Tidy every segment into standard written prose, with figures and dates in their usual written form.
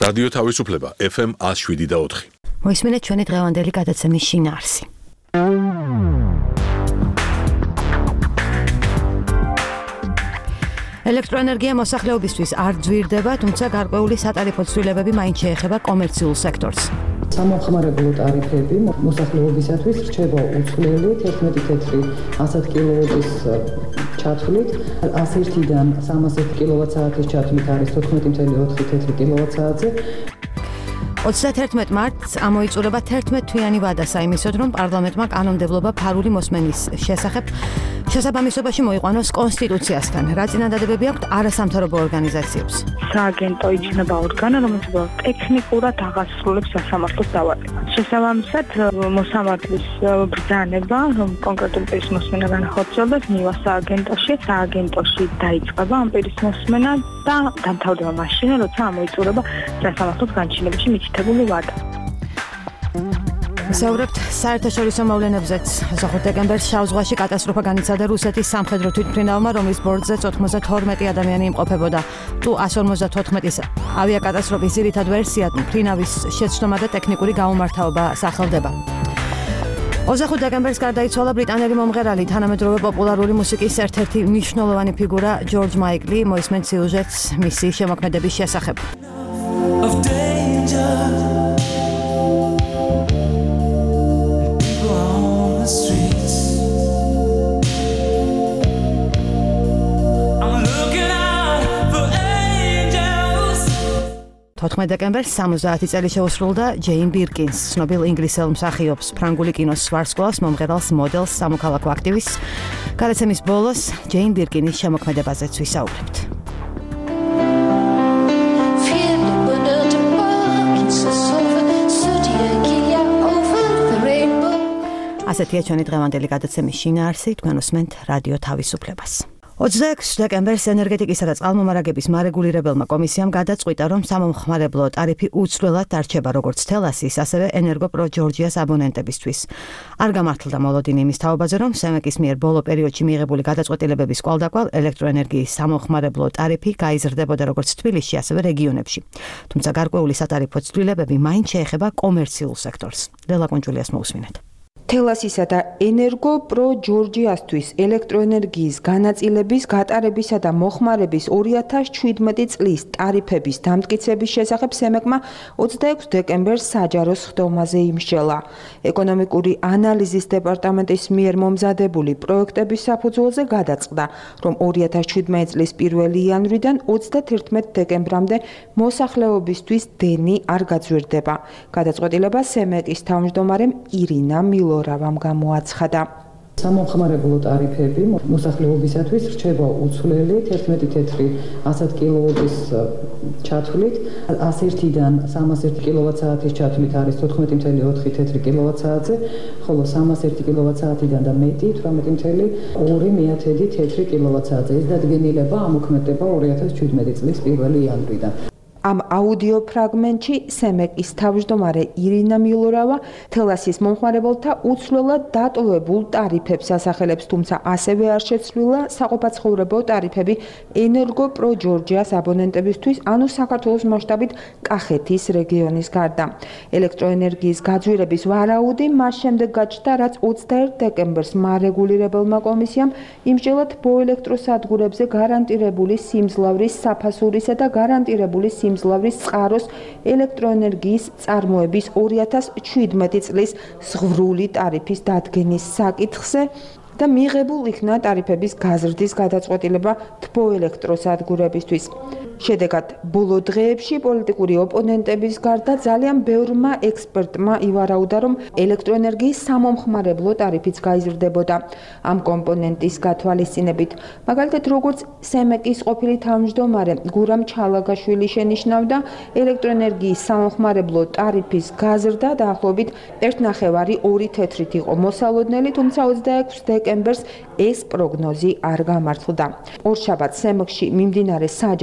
რადიო თავისუფლება FM 107.4. მოისმინეთ ჩვენი დღევანდელი გადაცემის შინაარსი. ელექტროენერგია მოსახლეობისთვის არ ძვირდება, თუმცა გარკვეული სატარიფო ცვლილებები მაინც შეეხება კომერციულ სექტორს. სამომხმარებლო ტარიფები მოსახლეობისათვის რჩება უცვლელი 11 თეთრი 100 კილოვატის ჩათვლით, 101-დან 301 კილოვატ-საათის ჩათვლით არის 14.4 თეთრი კილოვატ-საათზე. 31 მარტს ამოიწურება 11 თვიანი ვადა საიმისოდ, რომ პარლამენტმა კანონმდებლობა ფარული მოსმენის შესახებ შესაბამისობაში მოიყვანოს კონსტიტუციასთან. რა წინადადებები აქვთ არასამთავრობო ორგანიზაციებს? სააგენტო იჩნება ორგანო, რომელიც ტექნიკურად აღასრულებს სასამართლოს დავარებას. შესაბამისად, მოსამართლის ბრძანება, რომ კონკრეტული პირის მოსმენა განახორციელდეს, მივა სააგენტოში დაიწყება ამ პირის მოსმენა და დამთავრდება მაშინ, როცა ამოიწურება სასამართლოს განჩინებაში მითითებული ვადა. ვისაუბრებთ საერთაშორისო მოვლენებზეც. 4 დეკემბერს შავ ზღვაში კატასტროფა განიცადა რუსეთის სამხედრო თვითმფრინავმა, რომლის ბორტზეც 92 ადამიანი იმყოფებოდა. Tu-154-ის ავიაკატასტროფის ძირითად ვერსიად მფრინავის შეცდომა და ტექნიკური გაუმართავობა სახელდება. 25 დეკემბერს გარდაიცვალა ბრიტანელი მომღერალი, თანამედროვე პოპულარული მუსიკის ერთ-ერთი მნიშვნელოვანი ფიგურა ჯორჯ მაიკლი. მოისმენთ სიუჟეტს მისი შემოქმედების შესახებ. დეკემბერს 70 წელი შეუსრულდა ჯეინ ბირკინს, ცნობილ ინგლისელ მსახიობს, ფრანგული კინოს ვარსკვლავს, მომღერალს, მოდელს, სამოქალაქო აქტივისტს. გადაცემის ბოლოს ჯეინ ბირკინის შემოქმედებაზეც ვისაუბრებთ. ასეთია ჩვენი დღევანდელი გადაცემის შინაარსი, თქვენ უსმენთ რადიო თავისუფლებას. 26 დეკემბერს ენერგეტიკისა და წყალმომარაგების მარეგულირებელმა კომისიამ გადაწყვიტა, რომ სამომხმარებლო ტარიფი უცვლელად დარჩება როგორც თელასის, ასევე ენერგოპრო ჯორჯიას აბონენტებისთვის. არ გამართლდა მოლოდინი იმის თაობაზე, რომ სემეკის მიერ ბოლო პერიოდში მიიღებული გადაწყვეტილებების კვალდაკვალ ელექტროენერგიის სამომხმარებლო ტარიფი გაიზრდებოდა როგორც თბილისში, ასევე რეგიონებში. თუმცა გარკვეული სატარიფო ცვლილებები მაინც შეეხება კომერციულ სექტორს. ლელა კუნჯულიას მოусმინეთ. თელასისა და ენერგოპრო ჯორჯიასთვის ელექტროენერგიის განაწილების, გატარებისა და მოხმარების 2017 წლის ტარიფების დამტკიცების შესახებ სემეკმა 26 დეკემბერს საჯარო სხდომაზე იმსჯელა. ეკონომიკური ანალიზის დეპარტამენტის მიერ მომზადებული პროექტების საფუძველზე გადაწყდა, რომ 2017 წლის 1 იანვრიდან 31 დეკემბრამდე მოსახლეობისთვის დენი არ გაძვირდება. გადაწყვეტილება სემეკის თავმჯდომარემ ირინა რავამ გამოაცხადა. სამომხმარებლო ტარიფები მოსახლეობისათვის რჩება უცვლელი 11 თეთრი 100 კილოვატის ჩათვლით, 101-დან 301 კილოვატ-საათის ჩათვლით არის 14.4 თეთრი კილოვატ-საათზე, ხოლო 301 კილოვატ-საათიდან და მეტი 18.2 თეთრი კილოვატ-საათზე. ეს დადგენილება ამოქმედდება 2017 წლის 1 იანვრიდან. ამ აუდიო ფრაგმენტში სემეკის თავმჯდომარე ირინა მილორავა თელასის მომხმარებელთა უცვლელად დატოვებულ ტარიფებს ასახელებს, თუმცა ასევე არ შეცვლილა საყოფაცხოვრებო ტარიფები ენერგოპრო ჯორჯიას აბონენტებისთვის, ანუ საქართველოს მასშტაბით კახეთის რეგიონის გარდა. ელექტროენერგიის გაძვირების ვარაუდი მას შემდეგ გაჩნდა, რაც 21 დეკემბერს მარეგულირებელმა კომისიამ იმსჯელა თბოელექტროსადგურებზე გარანტირებული სიმძლავრის საფასურისა და გარანტირებული სიმძლავრის წყაროს ელექტროენერგიის წარმოების 2017 წლის ზღვრული ტარიფის დადგენის საკითხზე და მიღებულ იქნა ტარიფების გაზრდის გადაწყვეტილება თბოელექტროსადგურებისთვის. შედეგად, ბოლო დღეებში პოლიტიკური ოპონენტების გარდა ძალიან ბევრმა ექსპერტმა ივარაუდა, რომ ელექტროენერგიის სამომხმარებლო ტარიფიც გაიზრდებოდა. ამ კომპონენტის გათვალისწინებით, მაგალითად, როგორც სემეკის ყოფილი თავმჯდომარე გურამ ჩალაგაშვილი შენიშნავდა, ელექტროენერგიის სამომხმარებლო ტარიფის გაზრდა დაახლოებით 1.5-2 თეთრით იყო მოსალოდნელი, თუმცა 26 დეკემბერს ეს პროგნოზი არ გამართლდა. ორშაბათს სემკში მიმდინარე საჯარო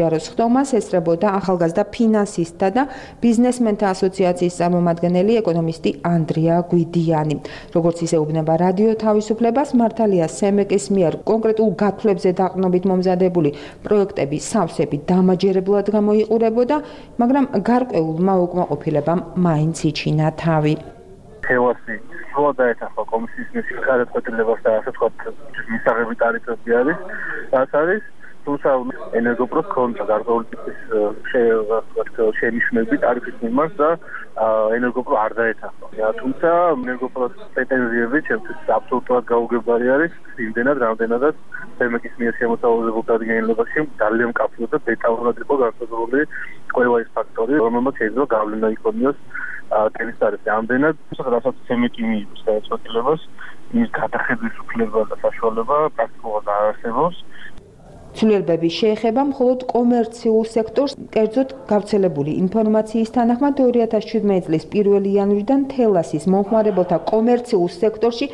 მოხდომას ესწრებოდა ახალგაზრდა ფინანსისტთა და ბიზნესმენთა ასოციაციის წარმომადგენელი ეკონომისტი ანდრია გვიდიანი. როგორც ისეუბნება რადიო თავისუფლებას, მართალია სემეკის მიერ კონკრეტულ გათვლებზე დაყრდნობით მომზადებული პროექტები სავსები დამაჯერებლად გამოიყურებოდა, მაგრამ გარკვეულმა უკმაყოფილებამ მაინც იჩინა თავი. თელასი სრულად დაეთანხმა კომისიის გადაწყვეტილებას და ასე ვთქვათ, მისაღები ტარიფები არის, რაც არის, თუმცა ენერგოპროს კონტრა გარკვეული ტიპის შენიშვნები ტარიფის მიმართ და ენერგოპრო არ დაეთანხმა. თუმცა ენერგოპროს პრეტენზიები ჩემთვის აბსოლუტურად გაუგებარი არის, იმდენად, რამდენადაც სემეკის მიერ შემოსავალებულ დადგენილებაში ძალიან მკაფიო და დეტალურად იყო განსაზღვრული ყველა ის ფაქტორი, რომელმაც შეიძლება გავლენა იქონიოს ტენის ტარიფზე. ამდენად, რასაც სემეკი მიიღოს გადაწყვეტილებას, ის გადახედვის უფლება და საშუალება პრაქტიკულად არ არსებობს. ცვლილებები შეეხება მხოლოდ კომერციულ სექტორს, კერძოდ გავრცელებული ინფორმაციის თანახმად 2017 წლის 1 იანვრიდან თელასის მომხმარებელთა კომერციულ სექტორში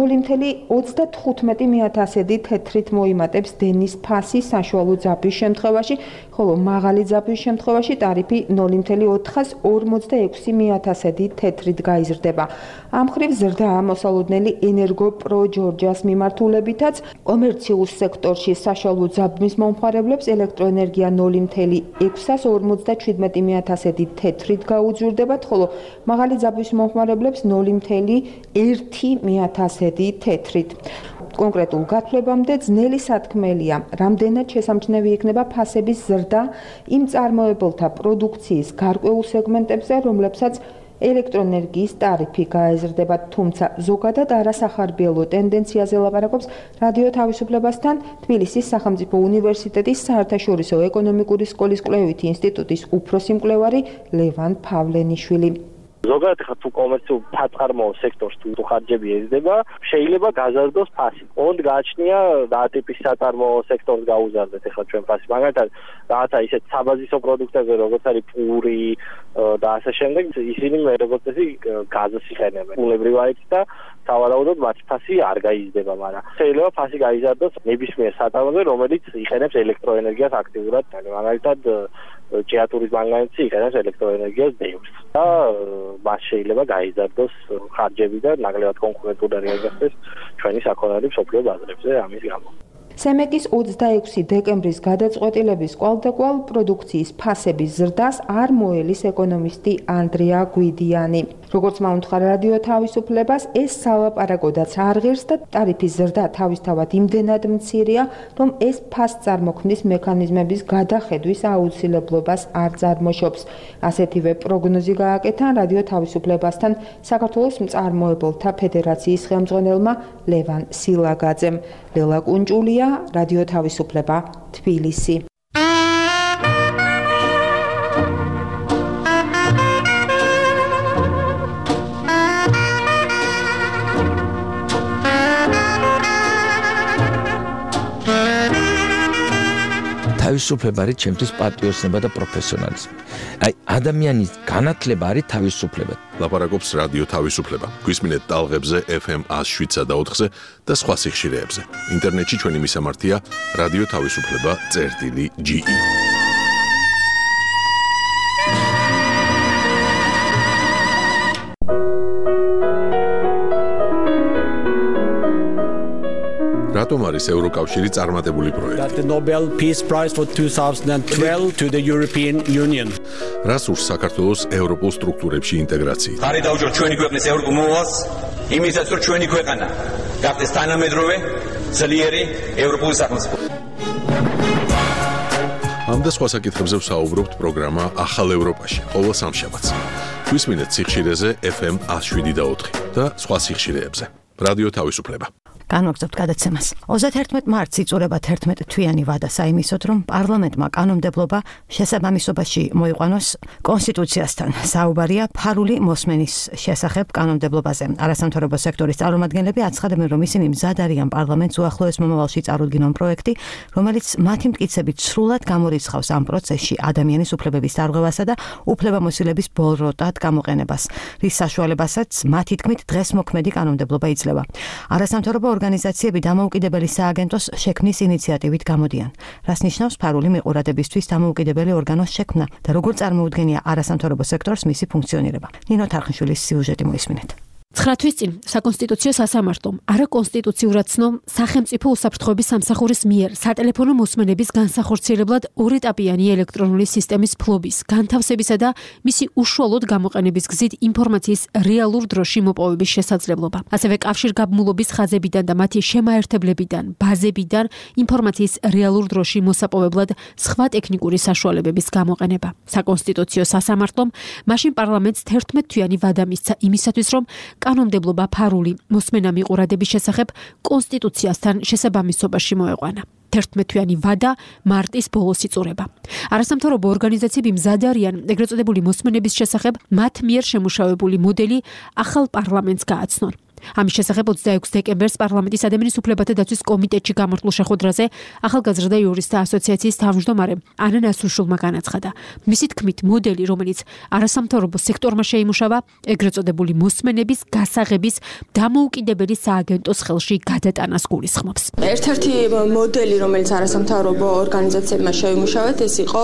0.35 თეთრით მოიმატებს დენის ფასი საშუალო ძაბვის შემთხვევაში, ხოლო მაღალი ძაბვის შემთხვევაში ტარიფი 0.446 თეთრით გაიზრდება. ამ მხრივ ზრდაა მოსალოდნელი ენერგოპრო ჯორჯას მიმართულებითაც კომერციულ სექტორში საშუალო ძაბვის მომხმარებლებს ელექტროენერგია 0.647 თეთრით გაუძურდებათ, ხოლო მაღალი ძაბვის მომხმარებლებს 0.1 თეთრით. კონკრეტულ გათვლებამდე ძნელი სათქმელია, რამდენად შესამჩნევი იქნება ფასების ზრდა იმ წარმოებელთა პროდუქციის გარკვეულ სეგმენტებზე, რომლებსაც ელექტროენერგიის ტარიფი გაეზრდება, თუმცა ზოგადად არასახარბიელო ტენდენციაზე ლაპარაკობს რადიო თავისუფლებასთან თბილისის სახელმწიფო უნივერსიტეტის საერთაშორისო ეკონომიკური სკოლის კვლევითი ინსტიტუტის უფროსი მკვლევარი ლევან ფავლენიშვილი. ზოგადად ხა თუ კომერციულ საწარმოო სექტორს თუ ხარჯები ეზრდება, შეიძლება გაზარდოს ფასი. ოღონდ გააჩნია რა ტიპის საწარმოო სექტორს გაუზარდეთ ახლა ჩვენ ფასი. მაგალითად, რაღაცა ისეთ საბაზისო პროდუქტებზე, როგორც არის პური და ასე შემდეგ, ისინი როგორც წესი გაზს იყენებენ. ბუნებრივად და სავარაუდოდ მათ ფასი არ გაიზრდება, მაგრამ შეიძლება ფასი გაიზარდოს ნებისმიერ საწარმოზე, რომელიც იყენებს ელექტროენერგიას აქტიურად. მაგალითად, ჭიათურის მანგანეცი იყენებს ელექტროენერგიას ბევრს და მას შეიძლება გაიზარდოს ხარჯები და ნაკლებად კონკურენტული არ გახდეს ჩვენი საქონელი მსოფლიო ბაზრებზე ამის გამო. სემეკის 26 დეკემბრის გადაწყვეტილების კვალდაკვალ პროდუქციის ფასების ზრდას არ მოელის ეკონომისტი ანდრია გვიდიანი. როგორც მაუნთხარ რადიო თავისუფლებას, ეს სალაპარაკოდაც არ ღირს და ტარიფის ზრდა თავისთავად იმდენად მცირეა, რომ ეს ფასწარმოქმნის მექანიზმების გადახედვის აუცილებლობას არ წარმოშობს. ასეთივე პროგნოზი გააკეთა რადიო თავისუფლებასთან საქართველოს მწარმოებელთა ფედერაციის ხელმძღვანელმა ლევან სილაგაძემ. ლელა კუნჭულია, რადიო თავისუფლება, თბილისი. თავისუფლება არის ჩემთვის პატრიოტიზმი და პროფესიონალიზმი. აი ადამიანის განათლება არის თავისუფლება. ლაპარაკობს რადიო თავისუფლება. გვისმინეთ ტალღებზე FM 107.4-ზე და სხვა სიხშირეებზე. ინტერნეტში ჩვენი მისამართია რადიო თავისუფლება.ge. რატომ არის ევროკავშირი წარმატებული პროექტი? The Nobel Peace Prize for 2012 to the European Union. რას ურს საქართველოს ევროპულ სტრუქტურებში ინტეგრაცია? ხარი დაუჯეროთ ჩვენი ქვეყნის ევროპულ მოვალს, იმისაც რომ ჩვენი ქვეყანა გახდეს თანამედროვე, ძლიერი ევროპული სახელმწიფო. ამ და სხვა საკითხებზე ვსაუბრობთ პროგრამა ახალ ევროპაში, ყოველ სამშაბათს. გვისმინეთ სიხშირეზე FM 107.4 და სხვა სიხშირეებზე. რადიო თავისუფლება. განვაგრძობთ გადაცემას. 31 მარტს იწურება 11 თვიანი ვადა საიმისოდ, რომ პარლამენტმა კანონმდებლობა შესაბამისობაში მოიყვანოს კონსტიტუციასთან. საუბარია ფარული მოსმენის შესახებ კანონმდებლობაზე. არასამთავრობო სექტორის წარმომადგენლები აცხადებენ, რომ ისინი მზად არიან პარლამენტს უახლოეს მომავალში წარუდგინონ პროექტი, რომელიც მათი მტკიცებით სრულად გამორიცხავს ამ პროცესში ადამიანის უფლებების დარღვევასა და უფლებამოსილების ბოლროტად გამოყენებას, რის საშუალებასაც მათი თქმით დღეს მოქმედი კანონმდებლობა იძლევა. არასამთავრობო ორგანიზაციები დამოუკიდებელი სააგენტოს შექმნის ინიციატივით გამოდიან, რაც ნიშნავს ფარული მიყურადებისთვის დამოუკიდებელი ორგანოს შექმნა და როგორ წარმოუდგენია არასამთავრობო სექტორს მისი ფუნქციონირება. ნინო თარხნიშვილის სიუჟეტი მოისმინეთ. 9 თვის წინ საკონსტიტუციო სასამართლომ არაკონსტიტუციურად ცნო სახელმწიფო უსაფრთხოების სამსახურის მიერ სატელეფონო მოსმენების განსახორციელებლად ორეტაპიანი ელექტრონული სისტემის ფლობის, განთავსებისა და მისი უშუალოდ გამოყენების გზით ინფორმაციის რეალურ დროში მოპოვების შესაძლებლობა. ასევე კავშირგაბმულობის ხაზებიდან და მათი შემაერთებლებიდან, ბაზებიდან ინფორმაციის რეალურ დროში მოსაპოვებლად სხვა ტექნიკური საშუალებების გამოყენება. საკონსტიტუციო სასამართლომ მაშინ პარლამენტს 11 თვიანი ვადა მისცა იმისათვის, რომ კანონმდებლობა ფარული მოსმენა მიყურადების შესახებ კონსტიტუციასთან შესაბამისობაში მოეყვანა. 11 თვიანი ვადა მარტის ბოლოს იწურება. არასამთავრობო ორგანიზაციები მზად არიან ეგრეთ წოდებული მოსმენების შესახებ მათ მიერ შემუშავებული მოდელი ახალ პარლამენტს გააცნონ. ამის შესახებ 26 დეკემბერს პარლამენტის ადამიანის უფლებათა დაცვის კომიტეტში გამართულ შეხვედრაზე ახალგაზრდა იურისტთა ასოციაციის თავმჯდომარე ანა ნასრუშულმა განაცხადა. მისი თქმით, მოდელი, რომელიც არასამთავრობო სექტორმა შეიმუშავა, ეგრეთ წოდებული მოსმენების გასაღების დამოუკიდებელი სააგენტოს ხელში გადატანას გულისხმობს. ერთ-ერთი მოდელი, რომელიც არასამთავრობო ორგანიზაციებმა შეიმუშავათ, ეს იყო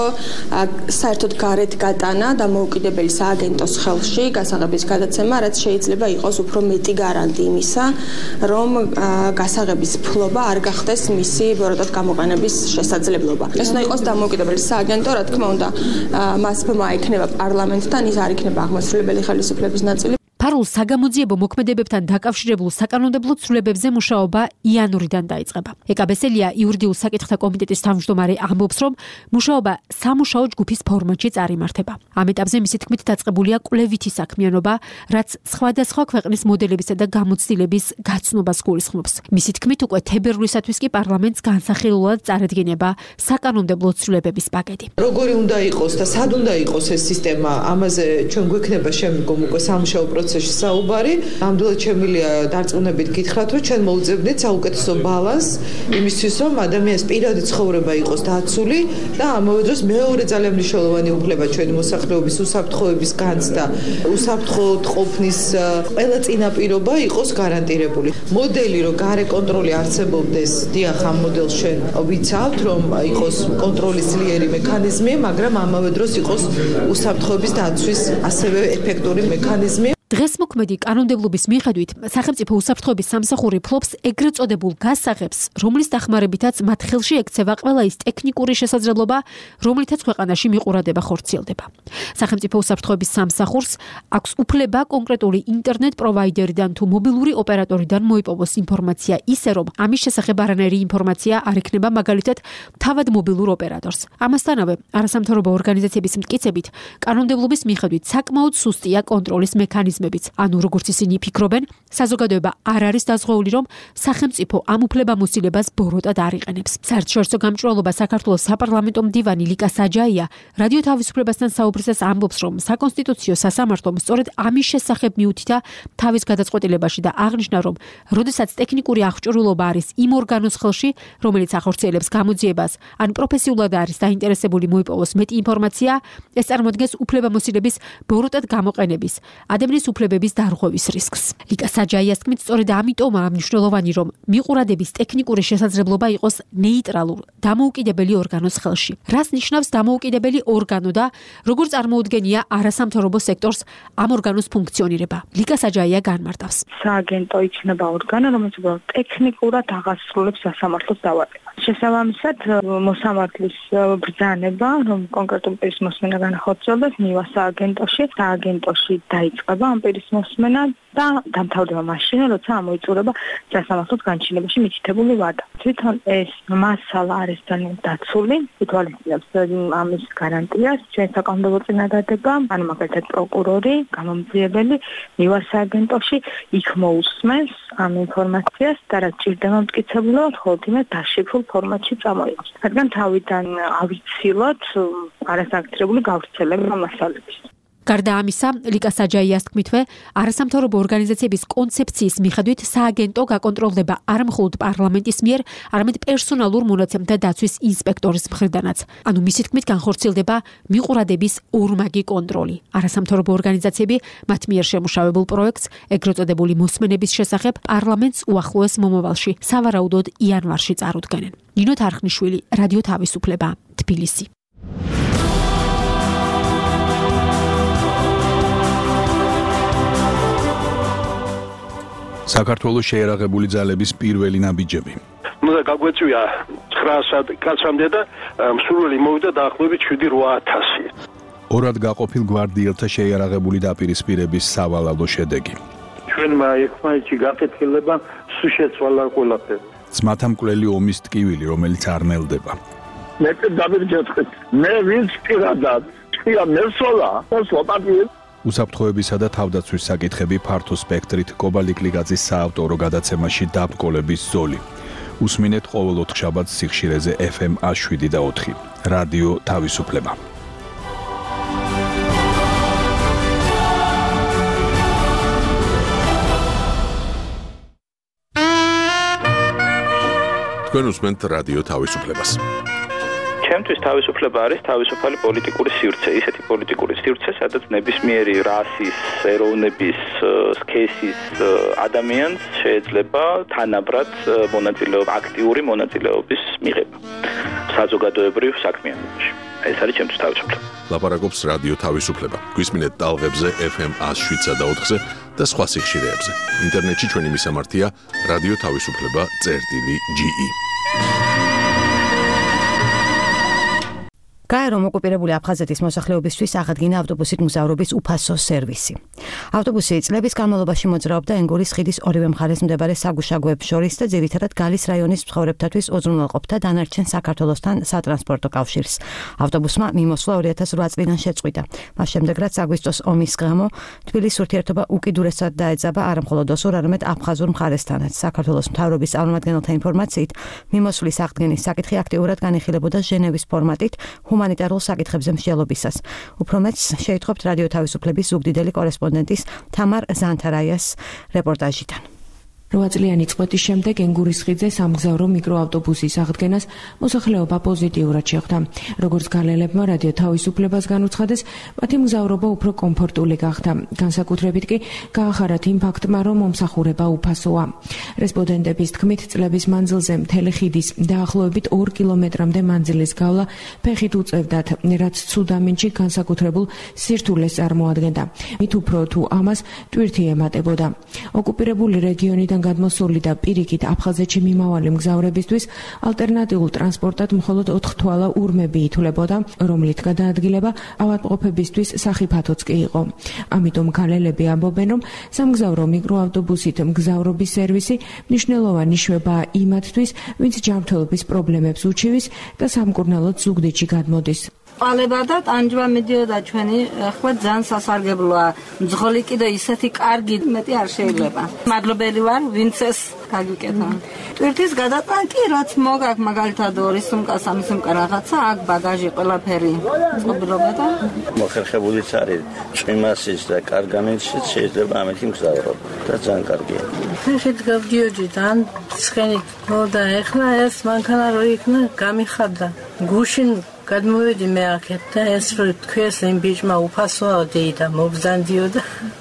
საერთოდ გარეთ გატანა დამოუკიდებელი სააგენტოს ხელში გასაღების გადაცემა, რაც შეიძლება იყოს უფრო მეტი გარანტია იმისა, რომ გასაღების ფლობა არ გახდეს მისი ბოროტად გამოყენების შესაძლებლობა. ეს უნდა იყოს დამოუკიდებელი სააგენტო, რა თქმა უნდა, მას მოექნება პარლამენტთან, ის არ იქნება აღმასრულებელი ხელისუფლების ნაწილი. ფარულ საგამოძიებო მოქმედებებთან დაკავშირებულ საკანონმდებლო ცვლილებებზე მუშაობა იანვრიდან დაიწყება. ეკაბესელია იურიდიულ საკითხთა კომიტეტის თავმჯდომარე ამბობს, რომ მუშაობა სამუშაო ჯგუფის ფორმატში წარიმართება. ამ ეტაპზე მისი თქმით დაწყებულია კვლევითი საქმიანობა, რაც სხვადასხვა ქვეყნის მოდელებისა და გამოცდილების გაცნობას გულისხმობს. მისი თქმით უკვე თებერვლისათვის კი პარლამენტს განსახილულად წარადგინება საკანონმდებლო ცვლილებების პაკეტი. როგორი უნდა იყოს და სად უნდა იყოს ეს სისტემა, ამაზე ჩვენ გვექნება შემდგომ უკვე სამუშაო პროცესში საუბარი. ნამდვილად შემილია დარწმუნებით გითხრათ, რომ ჩვენ მოვუძებნით საუკეთესო ბალანსს იმისთვის, რომ ადამიანის პირადი ცხოვრება იყოს დაცული და ამავე დროს მეორე ძალიან მნიშვნელოვანი უფლება ჩვენი მოსახლეობის უსაფრთხოების განცდა, უსაფრთხოდ ყოფნის ყველა წინაპირობა იყოს გარანტირებული. მოდელი, რომ გარე კონტროლი არსებობდეს, დიახ, ამ მოდელს ჩვენ ვიცავთ, რომ იყოს კონტროლის ძლიერი მექანიზმი, მაგრამ ამავე დროს იყოს უსაფრთხოების დაცვის ასევე ეფექტური მექანიზმი. დღეს მოქმედი კანონმდებლობის მიხედვით სახელმწიფო უსაფრთხოების სამსახური ფლობს ეგრეთ წოდებულ გასაღებს, რომლის დახმარებითაც მათ ხელში ექცევა ყველა ის ტექნიკური შესაძლებლობა, რომლითაც ქვეყანაში მიყურადება ხორციელდება. სახელმწიფო უსაფრთხოების სამსახურს აქვს უფლება კონკრეტული ინტერნეტ პროვაიდერიდან თუ მობილური ოპერატორიდან მოიპოვოს ინფორმაცია ისე, რომ ამის შესახებ არანაირი ინფორმაცია არ ექნება მაგალითად თავად მობილურ ოპერატორს. ამასთანავე, არასამთავრობო ორგანიზაციების მტკიცებით, კანონმდებლობის მიხედვით საკმაოდ სუსტია კონტროლის მექანიზმი. ანუ როგორც ისინი ფიქრობენ, საზოგადოება არ არის დაზღვეული, რომ სახელმწიფო ამ უფლებამოსილებას ბოროტად არ იყენებს. საერთაშორისო გამჭვირვალობა საქართველოს საპარლამენტო მდივანი ლიკა საჯაია რადიო თავისუფლებასთან საუბრისას ამბობს, რომ საკონსტიტუციო სასამართლომ სწორედ ამის შესახებ მიუთითა თავის გადაწყვეტილებაში და აღნიშნა, რომ როდესაც ტექნიკური აღჭურვილობა არის იმ ორგანოს ხელში, რომელიც ახორციელებს გამოძიებას, ან პროფესიულად არის დაინტერესებული მოიპოვოს მეტი ინფორმაცია, ეს წარმოადგენს უფლებამოსილების ბოროტად გამოყენების, ადამიანის უფლებების დარღვევის რისკს. ლიკა საჯაიას თქმით, სწორედ ამიტომაა მნიშვნელოვანი, რომ მიყურადების ტექნიკური შესაძლებლობა იყოს ნეიტრალურ, დამოუკიდებელი ორგანოს ხელში. რას ნიშნავს დამოუკიდებელი ორგანო და როგორ წარმოუდგენია არასამთავრობო სექტორს ამ ორგანოს ფუნქციონირება? ლიკა საჯაია განმარტავს. სააგენტო იქნება ორგანო, რომელიც ტექნიკურად აღასრულებს სასამართლოს დავალებას. შესაბამისად, მოსამართლის ბრძანება, რომ კონკრეტული პირის მოსმენა განახორციელდეს ნივა სააგენტოში, სააგენტოში დაიწყება ამ პირის მოსმენა და დამთავრდება მაშინ, როცა ამოიწურება სასამართლოს განჩინებაში მითითებული ვადა. თვითონ ეს მასალა არის ძალიან დაცული, ითვალისწინებს ამის გარანტიას, ჩვენ საკანონმდებლო წინადადება, ანუ მაგალითად პროკურორი, გამომძიებელი ნივა სააგენტოში იქ მოусმენს ამ ინფორმაციას და რაც ჭირდება მტკიცებულად, ხოლმე იმას დაშიფრულ ფორმატში წამოიღოს. რადგან თავიდან ავიცილოთ არასანქცირებული გავრცელება მასალების. გარდა ამისა, ლიკა საჯაიას თქმითვე, არასამთავრობო ორგანიზაციების კონცეფციის მიხედვით სააგენტო გაკონტროლდება არა მხოლოდ პარლამენტის მიერ, არამედ პერსონალურ მონაცემთა დაცვის ინსპექტორის მხრიდანაც. ანუ მისი თქმით განხორციელდება მიყურადების ორმაგი კონტროლი. არასამთავრობო ორგანიზაციები მათ მიერ შემუშავებულ პროექტს, ეგრეთ წოდებული მოსმენების შესახებ, პარლამენტს უახლოეს მომავალში, სავარაუდოდ იანვარში წარუდგენენ. ნინო თარხნიშვილი, რადიო თავისუფლება, თბილისი. საქართველოს შეერაღებული ძალების პირველი ნაბიჯები. გაგვეწვია 900 კაცამდე და მსურველი მოვიდა დაახლოებით 7-8000. ორად გაყოფილ გვარდიელთა შეერაღებული დაპირისპირების სავალალო შედეგი. ჩვენმა ერთმანეთში გაკეთილება სულ შეცვალა ყველაფერი. ძმათამკვლელი ომის ტკივილი, რომელიც არ ნელდება. მე დამირჯეთხეთ. მე ვინც პირადად თქვია მესოლა, სლოპატიე უსაფრთხოებისა და თავდაცვის საკითხები ფართო სპექტრით კობალიკლიგაძის საავტორო გადაცემაში დაბრკოლების ზოლი. უსმინეთ ყოველ 4 შაბათს სიხშირეზე FM 107.4. რადიო თავისუფლება. თქვენ უსმენთ რადიო თავისუფლებას. ჩემთვის თავისუფლება არის თავისუფალი პოლიტიკური სივრცე, ისეთი პოლიტიკური სივრცე, სადაც ნებისმიერი რასის, ეროვნების, სქესის ადამიანს შეიძლება თანაბრად აქტიური მონაწილეობის მიღება საზოგადოებრივ საქმიანობაში. ეს არის ჩემთვის თავისუფლება. ლაპარაკობს რადიო თავისუფლება. გვისმინეთ ტალღებზე FM 107.4-ზე და სხვა სიხშირეებზე. ინტერნეტში ჩვენი მისამართია რადიო თავისუფლება.ge. გაერომ ოკუპირებული აფხაზეთის მოსახლეობისთვის აღადგინა ავტობუსით მგზავრობის უფასო სერვისი. ავტობუსი წლების განმავლობაში მოძრაობდა ენგურის ხიდის ორივე მხარეს მდებარე საგუშაგოებს შორის და ძირითადად გალის რაიონის მცხოვრებთათვის უზრუნველყოფდა დანარჩენ საქართველოსთან სატრანსპორტო კავშირს. ავტობუსმა მიმოსვლა 2008 წლიდან შეწყვიტა. მას შემდეგ, რაც აგვისტოს ომის გამო თბილისის ურთიერთობა უკიდურესად დაეძაბა არა მხოლოდ ოსურ, არამედ აფხაზურ მხარესთანაც. საქართველოს მთავრობის წარმომადგენელთა ინფორმაციით, მიმოსვლის აღდგენის საკითხი აქტიურად განიხილებოდა ჟენევის ფორმატით ჰუმანიტარულ საკითხებზე მსჯელობისას. უფრო მეტს შეითხოვთ რადიო თავისუფლების ზუგდიდელი კორესპონდენტის თამარ ზანთარაიას რეპორტაჟიდან. 8 წლიანი წყვეტის შემდეგ ენგურის ხიდზე სამგზავრო მიკროავტობუსის აღდგენას მოსახლეობა პოზიტიურად შეხვდა. როგორც გალელებმა რადიო თავისუფლებას განუცხადეს, მათი მგზავრობა უფრო კომფორტული გახდა. განსაკუთრებით კი გაახარათ იმ ფაქტმა, რომ მომსახურება უფასოა. რესპონდენტების თქმით, წლების მანძილზე მთელი ხიდის დაახლოებით 2 კილომეტრამდე მანძილის გავლა ფეხით უწევდათ, რაც ცუდ ამინდში განსაკუთრებულ სირთულეს წარმოადგენდა. მით უფრო თუ ამას ტვირთი ემატებოდა. ოკუპირებული რეგიონიდან გადმოსული და პირიქით აფხაზეთში მიმავალი მგზავრებისთვის ალტერნატიულ ტრანსპორტად მხოლოდ 4 თვალა ურმები ითვლებოდა, რომლით გადაადგილება ავადმყოფებისთვის სახიფათოც კი იყო. ამიტომ ქალელები ამბობენ, რომ სამგზავრო მიკროავტობუსით მგზავრობის სერვისი მნიშვნელოვანი შვებაა იმათთვის, ვინც ჯანმრთელობის პრობლემებს უჩივის და სამკურნალოდ ზუგდიდში გადმოდის. ყალება და ტანჯვა მიდიოდა ჩვენი, ხო ძალიან სასარგებლოა. მძღოლი კიდე ისეთი კარგი მეტი არ შეიძლება. მადლობელი ვარ, ვინც ეს გაგიკეთა. ტვირთის გადატან კი რაც მოგაკ მაგალითად ორი სუმკა, სამი სუმკა რაღაცა, აქ ბაგაჟი ყველაფერი წყობილობა და მოხერხებულიც არის ჭიმასის და კარგამენშიც შეიძლება ამეთი მგზავრობა და ძალიან კარგია. ხეთ გავდიოდი და ცხენით მოდა ეხლა ეს მანქანა რო იქნა გამიხარდა. გუშინ გადმოვედი მე აქეთ და ეს რო თქვეს იმ ბიჭმა უფასოა და მობზანდიოდა.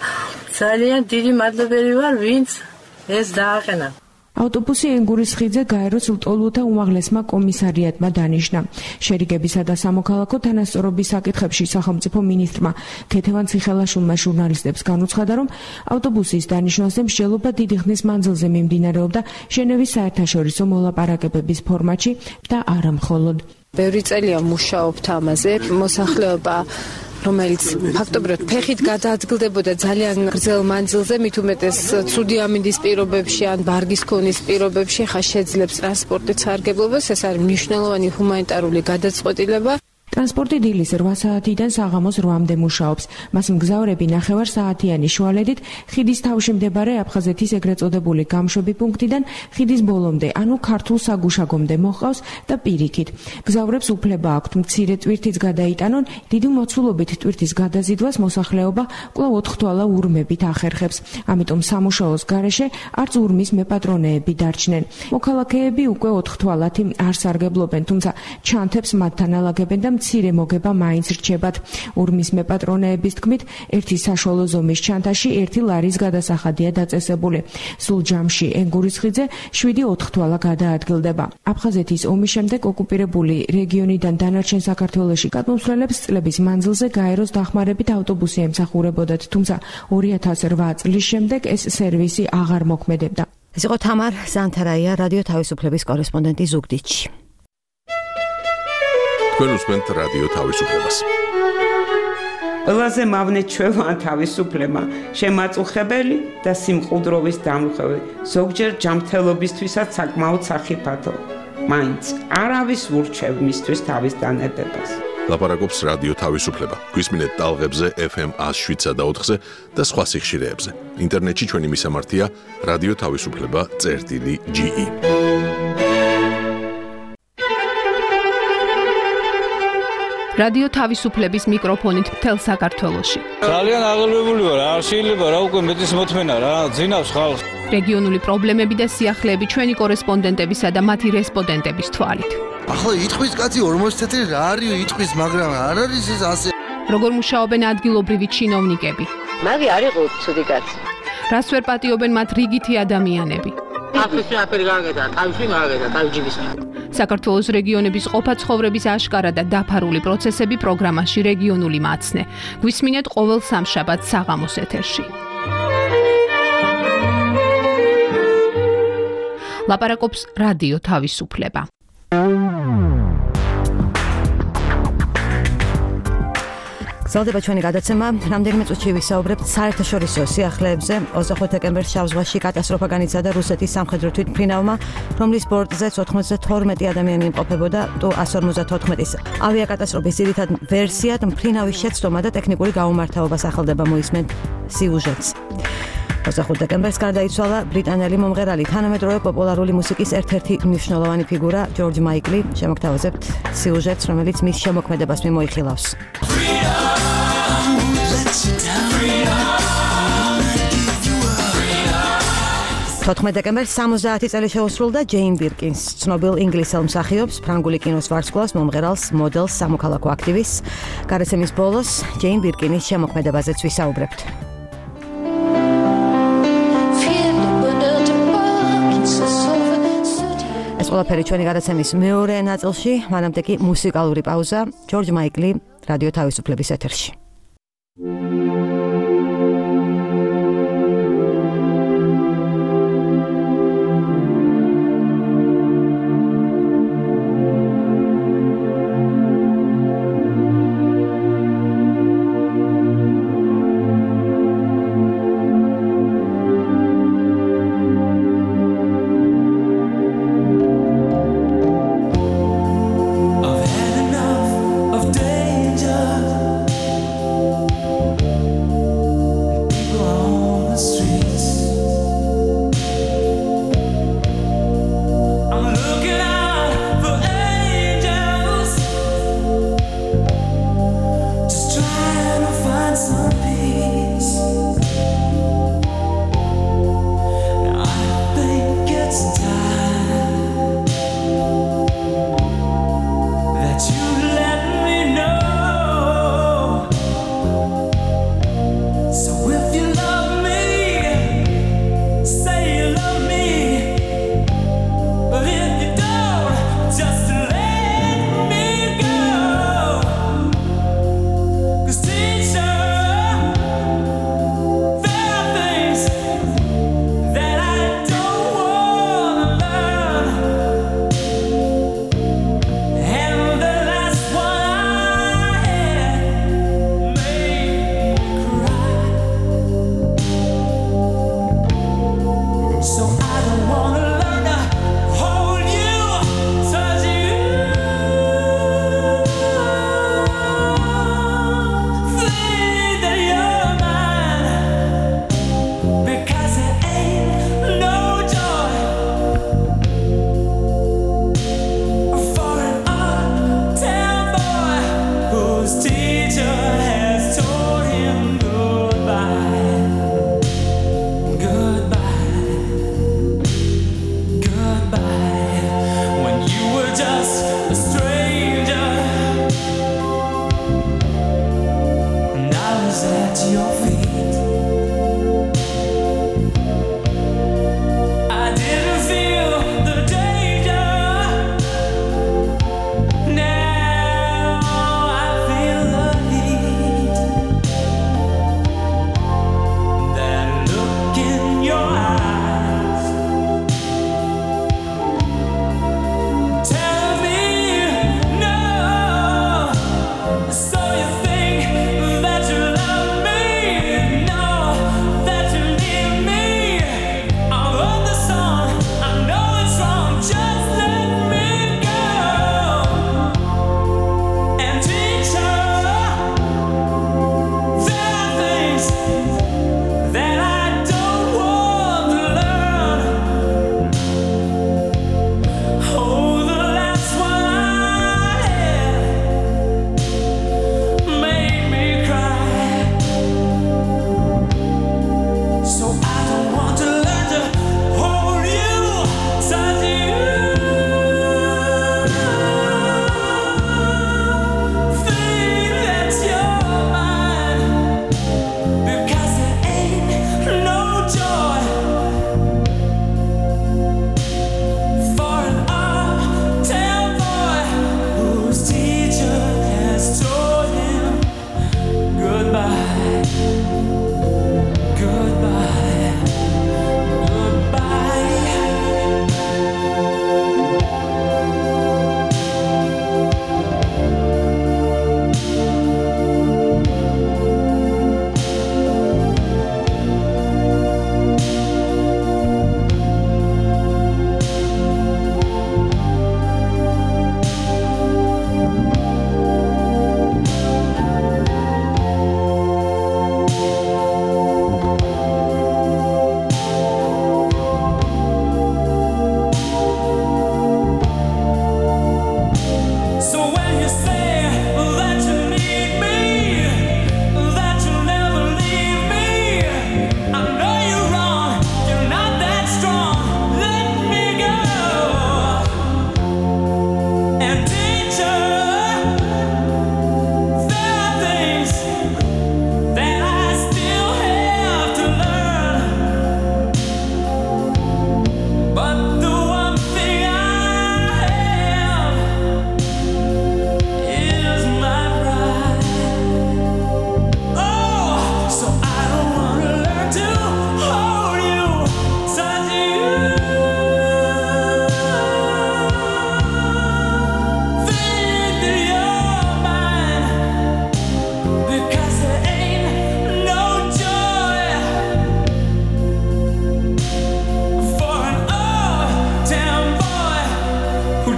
ძალიან დიდი მადლობელი ვარ, ვინც ეს დააყენა. ავტობუსი ენგურის ხიდზე გაეროს ლტოლვილთა უმაღლესმა კომისარიატმა დანიშნა. შერიგებისა და სამოქალაქო თანასწორობის საკითხებში სახელმწიფო მინისტრმა ქეთევან ციხელაშვილმა ჟურნალისტებს განუცხადა, რომ ავტობუსის დანიშნვაზე მსჯელობა დიდი ხნის მანძილზე მიმდინარეობდა ჟენევის საერთაშორისო მოლაპარაკებების ფორმატში და არა მხოლოდ. ბევრი წელია მუშაობთ ამაზე, მოსახლეობა რომელიც ფაქტობრივად ფეხით გადაადგილდებოდა ძალიან გრძელ მანძილზე, მით უმეტეს ცუდი ამინდის პირობებში ან ბარგის ქონის პირობებში, ხა შეძლებს ტრანსპორტის სარგებლობას, ეს არის მნიშვნელოვანი ჰუმანიტარული გადაწყვეტილება. ტრანსპორტი დილის 8 საათიდან საღამოს 8-მდე მუშაობს. მას მგზავრები 9 საათიანი შუალედით ხიდის თავში მდებარე აფხაზეთის ეგრეთ წოდებული გამშვები პუნქტიდან ხიდის ბოლომდე, ანუ ქართულ საგუშაგომდე მოჰყავს და პირიქით. მგზავრებს უფლება აქვთ მცირე ტვირთიც გადაიტანონ, დიდი მოცულობით ტვირთის გადაზიდვას მოსახლეობა კვლავ 4 თვალა ურმებით ახერხებს. ამიტომ სამუშაოს გარეშე არც ურმის მეპატრონეები დარჩნენ. მოქალაქეები უკვე 4 თვალათი არ სარგებლობენ, თუმცა ჩანთებს მათთან ალაგებენ და მცირე მოგება მაინც რჩებათ. ურმის მეპატრონეების თქმით, ერთი საშუალო ზომის ჩანთაში 1 ლარის გადასახადია დაწესებული. სულ ჯამში ენგურისხიძე 7-4 თვალა გადაადგილდება. აფხაზეთის ომის შემდეგ ოკუპირებული რეგიონიდან დანარჩენ საქართველოში გადმოსვლელებს წლების მანძილზე გაეროს დახმარებით ავტობუსი ემსახურებოდათ, თუმცა 2008 წლის შემდეგ ეს სერვისი აღარ მოქმედებდა. ეს იყო თამარ ზანთარაია, რადიო თავისუფლების კორესპონდენტი ზუგდიდში. თქვენ უსმენთ რადიო თავისუფლებას. ყველაზე მავნეჩვევაა თავისუფლება, შემაწუხებელი და სიმყუდროვის დამხევი, ზოგჯერ ჯანმრთელობისთვისაც საკმაოდ სახიფათო. მაინც არავის ურჩევ მისთვის თავის დანებებას. ლაპარაკობს რადიო თავისუფლება. გვისმინეთ ტალღებზე FM 107 და 4-ზე და სხვა სიხშირეებზე. ინტერნეტში ჩვენი მისამართია რადიო თავისუფლება.ge. რადიო თავისუფლების მიკროფონით მთელ საქართველოში. ძალიან აღელვებული ვარ, არ შეიძლება რა უკვე მეტის მოთმენა რა, ძინავს ხალხს. რეგიონული პრობლემები და სიახლეები ჩვენი კორესპონდენტებისა და მათი რესპონდენტების თვალით. ახლა იტყვის კაცი 40 წელი რა არის იტყვის, მაგრამ არ არის ეს ასე. როგორ მუშაობენ ადგილობრივი ჩინოვნიკები? მაგი არ იყო ცუდი კაცი. რას ვერ პატიობენ მათ რიგითი ადამიანები? ახლა აფერი გაგედა, თავში გაგედა, თავჯიბის. საქართველოს რეგიონების ყოფა ცხოვრების აშკარა და დაფარული პროცესები პროგრამაში რეგიონული მაცნე. გვისმინეთ ყოველ სამშაბათს საღამოს ეთერში. ლაპარაკობს რადიო თავისუფლება. გრძელდება ჩვენი გადაცემა. რამდენიმე წუთში ვისაუბრებთ საერთაშორისო სიახლეებზე. 25 დეკემბერს შავ-ზღვაში კატასტროფა განიცადა რუსეთის სამხედრო თვითმფრინავმა, რომლის ბორტზეც 92 ადამიანი იმყოფებოდა Tu-154-ის. ავიაკატასტროფის ძირითად ვერსიად მფრინავის შეცდომა და ტექნიკური გაუმართავობა სახელდება, მოისმენთ სიუჟეტს. 25 დეკემბერს გარდაიცვალა ბრიტანელი მომღერალი, თანამედროვე პოპულარული მუსიკის ერთ-ერთი მნიშვნელოვანი ფიგურა ჯორჯ მაიკლი. შემოგთავაზებთ სიუჟეტს, რომელიც მის შემოქმედებას მიმოიხილავს. 14 დეკემბერს 70 წელი შეუსრულდა ჯეინ ბირკინს, ცნობილ ინგლისელ მსახიობს, ფრანგული კინოს ვარსკვლავს, მომღერალს, მოდელს, სამოქალაქო აქტივისტს. გარესემის ბოლოს ჯეინ ბირკინის შემოქმედებაზეც ვისაუბრებთ. ეს ყველაფერი ჩვენი გადაცემის მეორე ნაწილში, მანამდე კი მუსიკალური პაუზა, ჯორჯ მაიკლი, რადიო თავისუფლების ეთერში.